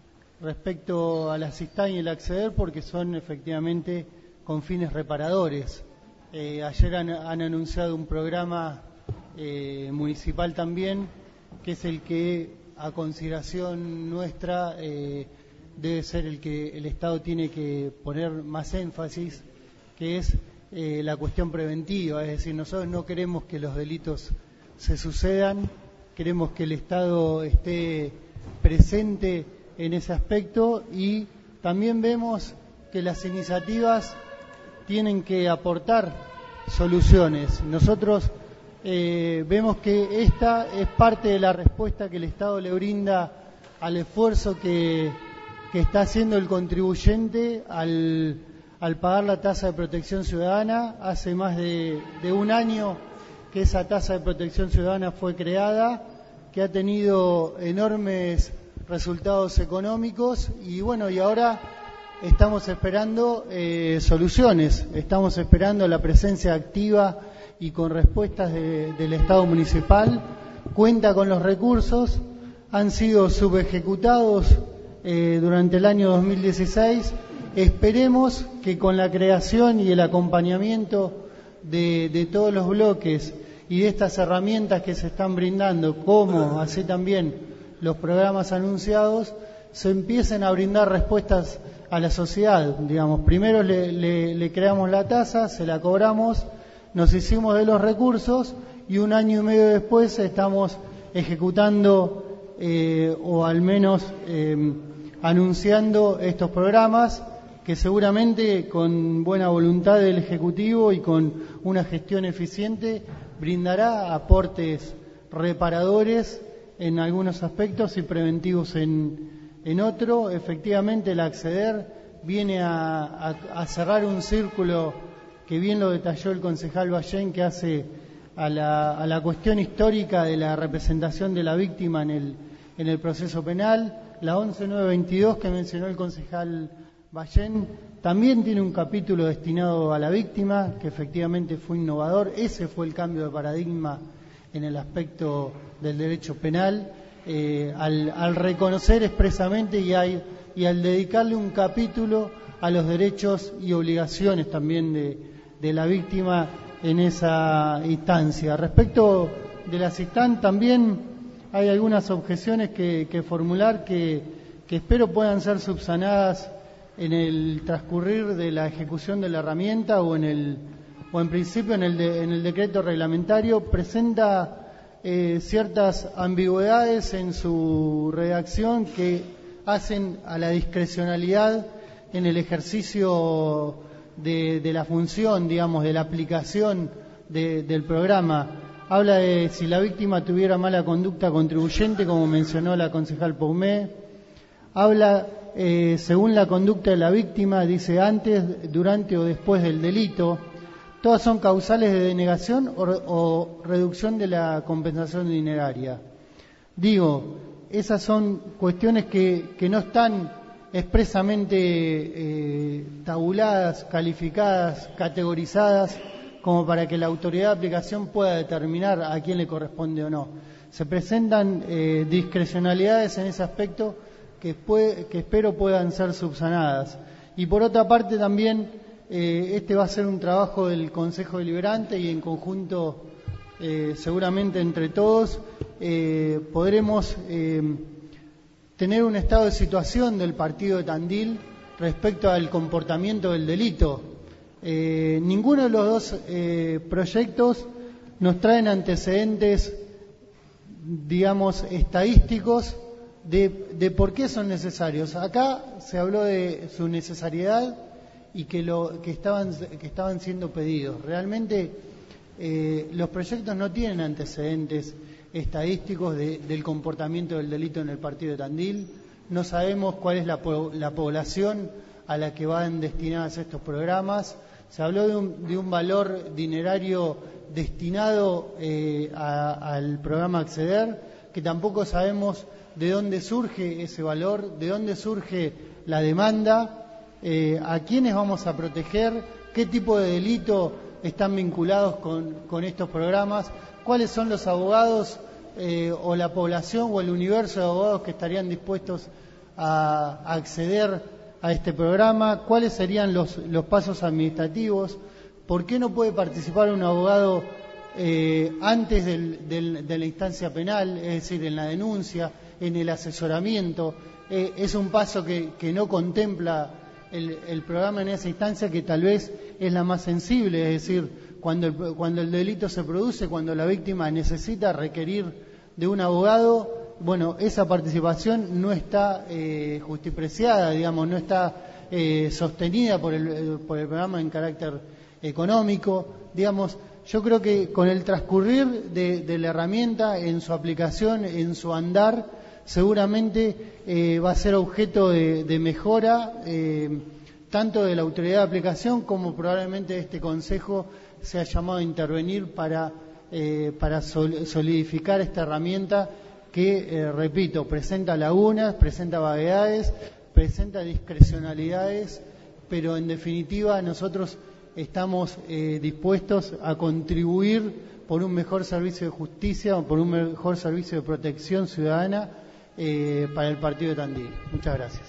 respecto a la SISTAN y el acceder, porque son efectivamente con fines reparadores. Eh, ayer han, han anunciado un programa eh, municipal también, que es el que, a consideración nuestra, eh, debe ser el que el Estado tiene que poner más énfasis, que es eh, la cuestión preventiva. Es decir, nosotros no queremos que los delitos se sucedan, queremos que el Estado esté presente en ese aspecto, y también vemos que las iniciativas tienen que aportar soluciones. Nosotros eh, vemos que esta es parte de la respuesta que el Estado le brinda al esfuerzo que, que está haciendo el contribuyente al, al pagar la tasa de protección ciudadana. Hace más de, de un año que esa tasa de protección ciudadana fue creada, que ha tenido enormes resultados económicos, y bueno, y ahora estamos esperando eh, soluciones, estamos esperando la presencia activa y con respuestas de, del Estado municipal. Cuenta con los recursos, han sido subejecutados eh, durante el año dos mil dieciséis. Esperemos que con la creación y el acompañamiento de, de todos los bloques y de estas herramientas que se están brindando, como así también los programas anunciados, se empiecen a brindar respuestas a la sociedad. Digamos, primero le, le, le creamos la tasa, se la cobramos, nos hicimos de los recursos, y un año y medio después estamos ejecutando eh, o al menos eh, anunciando estos programas, que seguramente con buena voluntad del Ejecutivo y con una gestión eficiente brindará aportes reparadores en algunos aspectos y preventivos en, en otro. Efectivamente, el acceder viene a, a, a cerrar un círculo que bien lo detalló el concejal Ballén, que hace a la, a la cuestión histórica de la representación de la víctima en el, en el proceso penal. La once mil novecientos veintidós que mencionó el concejal Ballén también tiene un capítulo destinado a la víctima, que efectivamente fue innovador. Ese fue el cambio de paradigma en el aspecto del derecho penal, eh, al, al reconocer expresamente y, hay, y al dedicarle un capítulo a los derechos y obligaciones también de, de la víctima en esa instancia. Respecto de la SISTAN, también hay algunas objeciones que, que formular que, que espero puedan ser subsanadas en el transcurrir de la ejecución de la herramienta o en el o en principio en el, de, en el decreto reglamentario. Presenta eh, ciertas ambigüedades en su redacción que hacen a la discrecionalidad en el ejercicio de, de la función, digamos, de la aplicación de, del programa. Habla de si la víctima tuviera mala conducta contribuyente, como mencionó la concejal Paumé. Habla, eh, según la conducta de la víctima, dice antes, durante o después del delito. Todas son causales de denegación o, o reducción de la compensación dineraria. Digo, esas son cuestiones que, que no están expresamente eh, tabuladas, calificadas, categorizadas, como para que la autoridad de aplicación pueda determinar a quién le corresponde o no. Se presentan eh, discrecionalidades en ese aspecto que, puede, que espero puedan ser subsanadas. Y por otra parte también, Eh, este va a ser un trabajo del Consejo Deliberante, y en conjunto, eh, seguramente entre todos, eh, podremos eh, tener un estado de situación del partido de Tandil respecto al comportamiento del delito. Eh, ninguno de los dos eh, proyectos nos traen antecedentes, digamos, estadísticos de, de por qué son necesarios. Acá se habló de su necesariedad y que, lo, que, estaban, que estaban siendo pedidos. Realmente eh, los proyectos no tienen antecedentes estadísticos de, del comportamiento del delito en el partido de Tandil. No sabemos cuál es la, la población a la que van destinadas estos programas. Se habló de un, de un valor dinerario destinado eh, a, al programa Acceder, que tampoco sabemos de dónde surge ese valor, de dónde surge la demanda. Eh, a quiénes vamos a proteger, qué tipo de delito están vinculados con, con estos programas, cuáles son los abogados eh, o la población o el universo de abogados que estarían dispuestos a, a acceder a este programa, cuáles serían los, los pasos administrativos, por qué no puede participar un abogado eh, antes del, del, de la instancia penal, es decir, en la denuncia, en el asesoramiento. Eh, es un paso que, que no contempla El, el programa en esa instancia, que tal vez es la más sensible, es decir, cuando el, cuando el delito se produce, cuando la víctima necesita requerir de un abogado, bueno, esa participación no está eh, justipreciada, digamos, no está eh, sostenida por el, por el programa en carácter económico, digamos. Yo creo que con el transcurrir de, de la herramienta en su aplicación, en su andar, seguramente eh, va a ser objeto de, de mejora, eh, tanto de la autoridad de aplicación como probablemente este Consejo sea llamado a intervenir para, eh, para sol, solidificar esta herramienta que, eh, repito, presenta lagunas, presenta vaguedades, presenta discrecionalidades, pero en definitiva nosotros estamos eh, dispuestos a contribuir por un mejor servicio de justicia o por un mejor servicio de protección ciudadana eh, para el partido de Tandil. Muchas gracias.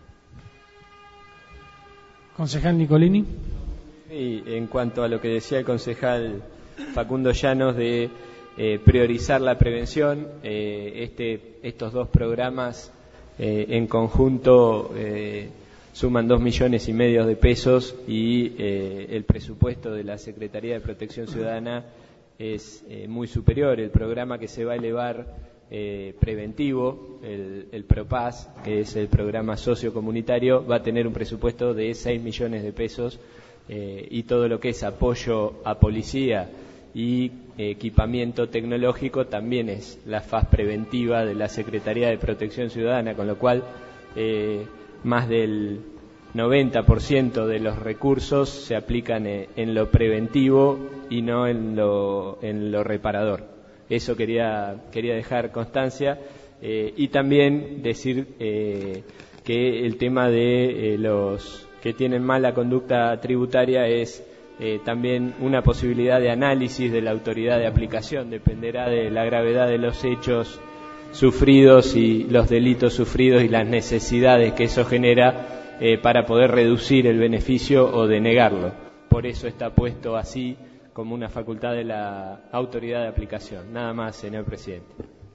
Concejal Nicolini. Y en cuanto a lo que decía el concejal Facundo Llanos de eh, priorizar la prevención, eh, este, estos dos programas eh, en conjunto eh, suman dos millones y medio de pesos y eh, el presupuesto de la Secretaría de Protección Ciudadana es eh, muy superior. El programa que se va a elevar eh, preventivo, el, el PROPAS, que es el programa sociocomunitario, va a tener un presupuesto de seis millones de pesos eh, y todo lo que es apoyo a policía y eh, equipamiento tecnológico también es la faz preventiva de la Secretaría de Protección Ciudadana, con lo cual eh, más del noventa por ciento de los recursos se aplican en lo preventivo y no en lo, en lo reparador. Eso quería, quería dejar constancia eh, y también decir eh, que el tema de eh, los que tienen mala conducta tributaria es eh, también una posibilidad de análisis de la autoridad de aplicación, dependerá de la gravedad de los hechos sufridos y los delitos sufridos y las necesidades que eso genera eh, para poder reducir el beneficio o denegarlo. Por eso está puesto así como una facultad de la autoridad de aplicación. Nada más, señor presidente.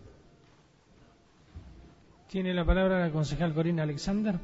Tiene la palabra la concejal Corina Alexander.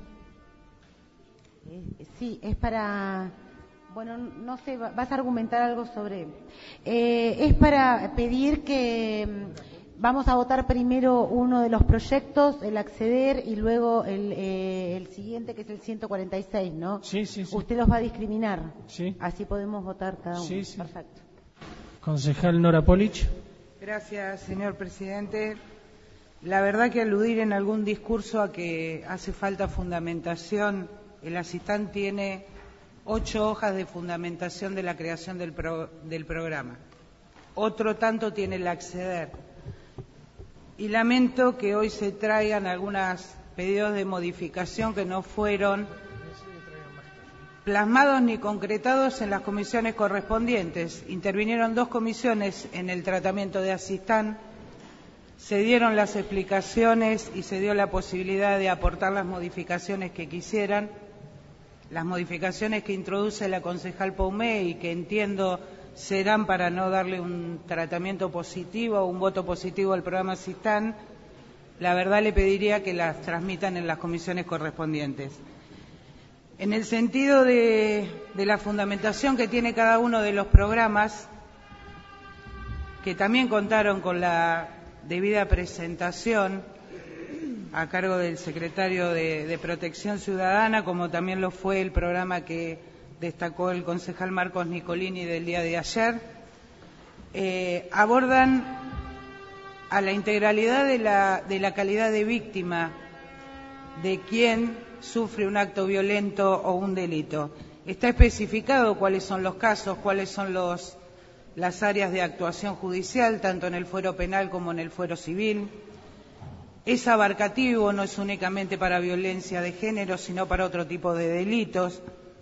Eh, sí, es para... Bueno, no sé, vas a argumentar algo sobre... Eh, es para pedir que... Vamos a votar primero uno de los proyectos, el acceder, y luego el, eh, el siguiente, que es el ciento cuarenta y seis, ¿no? Sí, sí, sí. Usted los va a discriminar. Sí. Así podemos votar cada uno. Sí, sí. Perfecto. Concejal Nora Polich. Gracias, señor presidente. La verdad que aludir en algún discurso a que hace falta fundamentación, el Asistán tiene ocho hojas de fundamentación de la creación del, pro, del programa. Otro tanto tiene el acceder. Y lamento que hoy se traigan algunos pedidos de modificación que no fueron plasmados ni concretados en las comisiones correspondientes. Intervinieron dos comisiones en el tratamiento de Asistán, se dieron las explicaciones y se dio la posibilidad de aportar las modificaciones que quisieran, las modificaciones que introduce la concejal Paumé y que entiendo serán para no darle un tratamiento positivo o un voto positivo al programa Asistán. La verdad le pediría que las transmitan en las comisiones correspondientes. En el sentido de, de la fundamentación que tiene cada uno de los programas, que también contaron con la debida presentación a cargo del secretario de, de Protección Ciudadana, como también lo fue el programa que destacó el concejal Marcos Nicolini del día de ayer, eh, abordan a la integralidad de la, de la calidad de víctima de quien sufre un acto violento o un delito. Está especificado cuáles son los casos, cuáles son los, las áreas de actuación judicial, tanto en el fuero penal como en el fuero civil. Es abarcativo, no es únicamente para violencia de género, sino para otro tipo de delitos.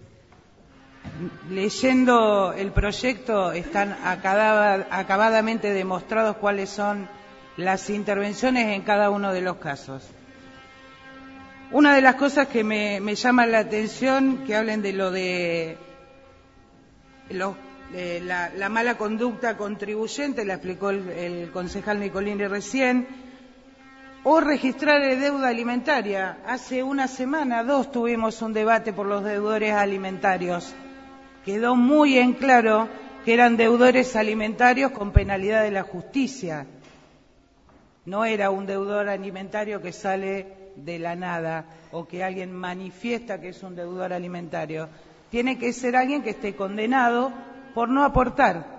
Leyendo el proyecto están acabadamente demostrados cuáles son las intervenciones en cada uno de los casos. Una de las cosas que me, me llama la atención, que hablen de lo de, lo, de la, la mala conducta contribuyente, la explicó el, el concejal Nicolini recién, o registrar deuda alimentaria. Hace una semana, dos, tuvimos un debate por los deudores alimentarios. Quedó muy en claro que eran deudores alimentarios con penalidad de la justicia. no era un deudor alimentario que sale de la nada o que alguien manifiesta que es un deudor alimentario. Tiene que ser alguien que esté condenado por no aportar.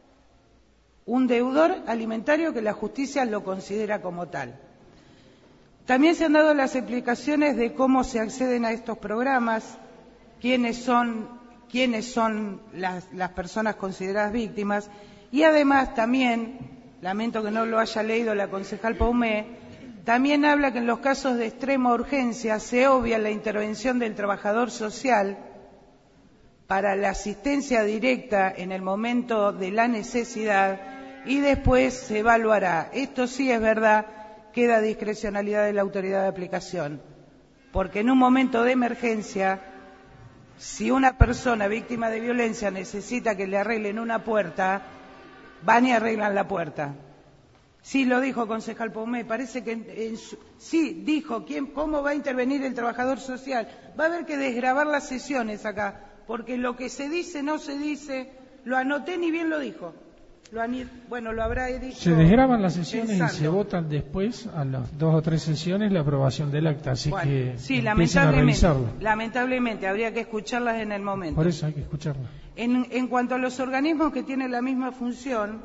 Un deudor alimentario que la justicia lo considera como tal. También se han dado las explicaciones de cómo se acceden a estos programas, quiénes son, quiénes son las, las personas consideradas víctimas, y además también, lamento que no lo haya leído la concejal Paumé, también habla que en los casos de extrema urgencia se obvia la intervención del trabajador social para la asistencia directa en el momento de la necesidad y después se evaluará. Esto sí es verdad, queda discrecionalidad de la autoridad de aplicación, porque en un momento de emergencia, si una persona víctima de violencia necesita que le arreglen una puerta, van y arreglan la puerta. Sí, lo dijo concejal Paumé, parece que en, en su, sí, dijo, ¿quién, ¿cómo va a intervenir el trabajador social? Va a haber que desgravar las sesiones acá, porque lo que se dice no se dice, lo anoté ni bien lo dijo. Lo han, bueno, lo habrá dicho. Se desgraban las sesiones pensando. Y se votan después, a las dos o tres sesiones, la aprobación del acta, así bueno, que sí, empiecen a revisarlo. Lamentablemente, habría que escucharlas en el momento. Por eso hay que escucharlas. En, en cuanto a los organismos que tienen la misma función,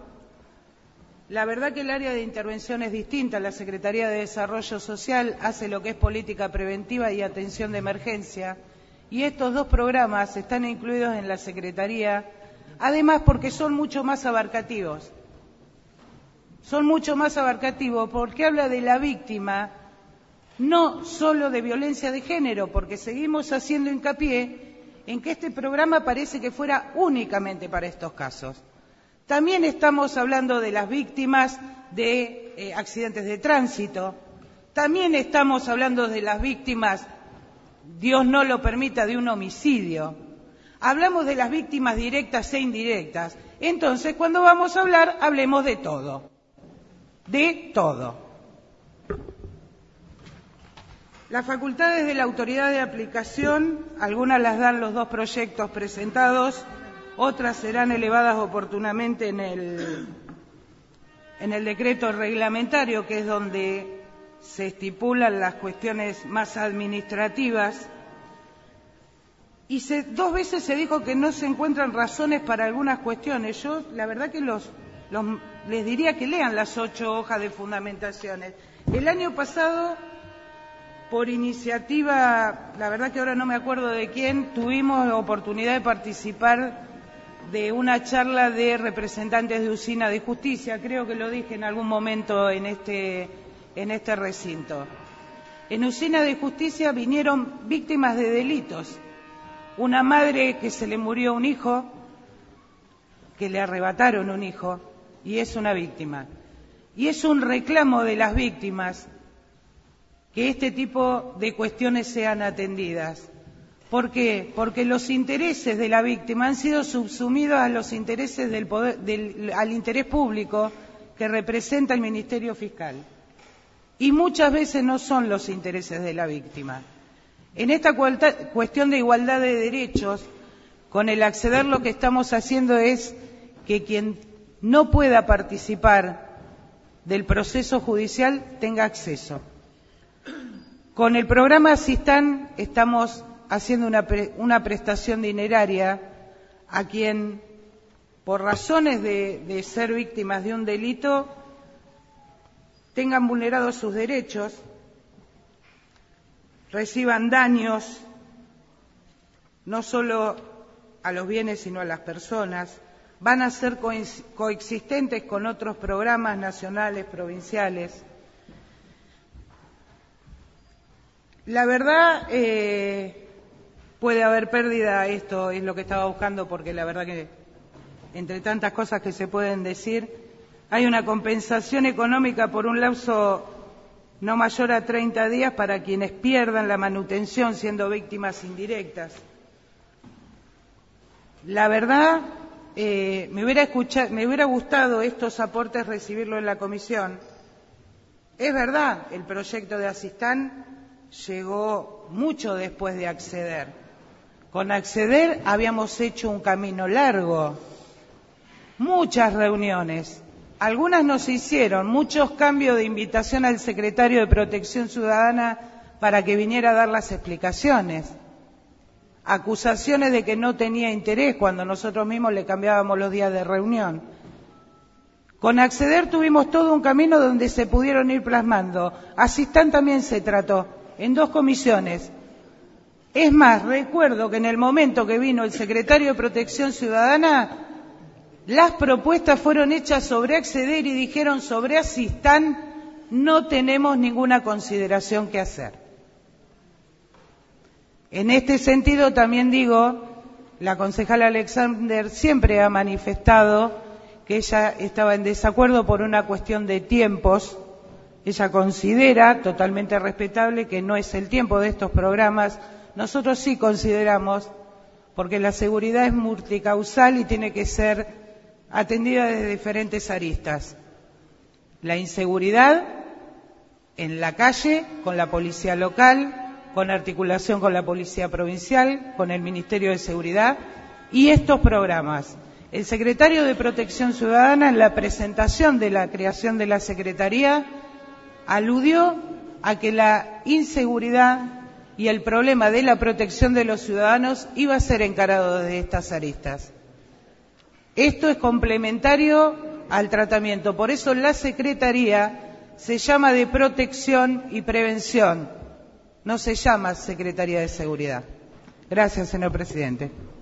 la verdad que el área de intervención es distinta. La Secretaría de Desarrollo Social hace lo que es política preventiva y atención de emergencia, y estos dos programas están incluidos en la Secretaría. Además, porque son mucho más abarcativos. Son mucho más abarcativos porque habla de la víctima, no solo de violencia de género, porque seguimos haciendo hincapié en que este programa parece que fuera únicamente para estos casos. También estamos hablando de las víctimas de eh, accidentes de tránsito. También estamos hablando de las víctimas, Dios no lo permita, de un homicidio. Hablamos de las víctimas directas e indirectas. Entonces, cuando vamos a hablar, hablemos de todo. De todo. Las facultades de la autoridad de aplicación, algunas las dan los dos proyectos presentados, otras serán elevadas oportunamente en el, en el decreto reglamentario, que es donde se estipulan las cuestiones más administrativas. Y se, dos veces se dijo que no se encuentran razones para algunas cuestiones. Yo, la verdad que los, los, les diría que lean las ocho hojas de fundamentaciones. El año pasado, por iniciativa, la verdad que ahora no me acuerdo de quién, tuvimos la oportunidad de participar de una charla de representantes de Usina de Justicia. Creo que lo dije en algún momento en este, en este recinto. En Usina de Justicia vinieron víctimas de delitos. Una madre que se le murió un hijo, que le arrebataron un hijo, y es una víctima. Y es un reclamo de las víctimas que este tipo de cuestiones sean atendidas. ¿Por qué? Porque los intereses de la víctima han sido subsumidos a los intereses del poder, del, al interés público que representa el Ministerio Fiscal. Y muchas veces no son los intereses de la víctima. En esta cuestión de igualdad de derechos, con el acceder lo que estamos haciendo es que quien no pueda participar del proceso judicial tenga acceso. Con el programa Asistan estamos haciendo una, pre, una prestación dineraria a quien, por razones de, de ser víctimas de un delito, tengan vulnerados sus derechos, reciban daños, no solo a los bienes, sino a las personas, van a ser co coexistentes con otros programas nacionales, provinciales. La verdad, eh, puede haber pérdida, esto es lo que estaba buscando, porque la verdad que, entre tantas cosas que se pueden decir, hay una compensación económica por un lapso no mayor a treinta días para quienes pierdan la manutención siendo víctimas indirectas. La verdad, eh, me, hubiera escuchado, me hubiera gustado estos aportes recibirlo en la comisión. Es verdad, el proyecto de Asistan llegó mucho después de acceder. Con acceder habíamos hecho un camino largo, muchas reuniones, algunas nos hicieron muchos cambios de invitación al secretario de Protección Ciudadana para que viniera a dar las explicaciones. Acusaciones de que no tenía interés cuando nosotros mismos le cambiábamos los días de reunión. Con Acceder tuvimos todo un camino donde se pudieron ir plasmando. Asistán también se trató en dos comisiones. Es más, recuerdo que en el momento que vino el secretario de Protección Ciudadana, las propuestas fueron hechas sobre Acceder y dijeron sobre Asistán no tenemos ninguna consideración que hacer. En este sentido también digo, la concejala Alexander siempre ha manifestado que ella estaba en desacuerdo por una cuestión de tiempos. Ella considera, totalmente respetable, que no es el tiempo de estos programas. Nosotros sí consideramos, porque la seguridad es multicausal y tiene que ser atendida desde diferentes aristas. La inseguridad en la calle, con la policía local, con articulación con la Policía Provincial, con el Ministerio de Seguridad y estos programas. El secretario de Protección Ciudadana, en la presentación de la creación de la Secretaría, aludió a que la inseguridad y el problema de la protección de los ciudadanos iba a ser encarado desde estas aristas. Esto es complementario al tratamiento, por eso la Secretaría se llama de Protección y Prevención. No se llama Secretaría de Seguridad. Gracias, señor presidente.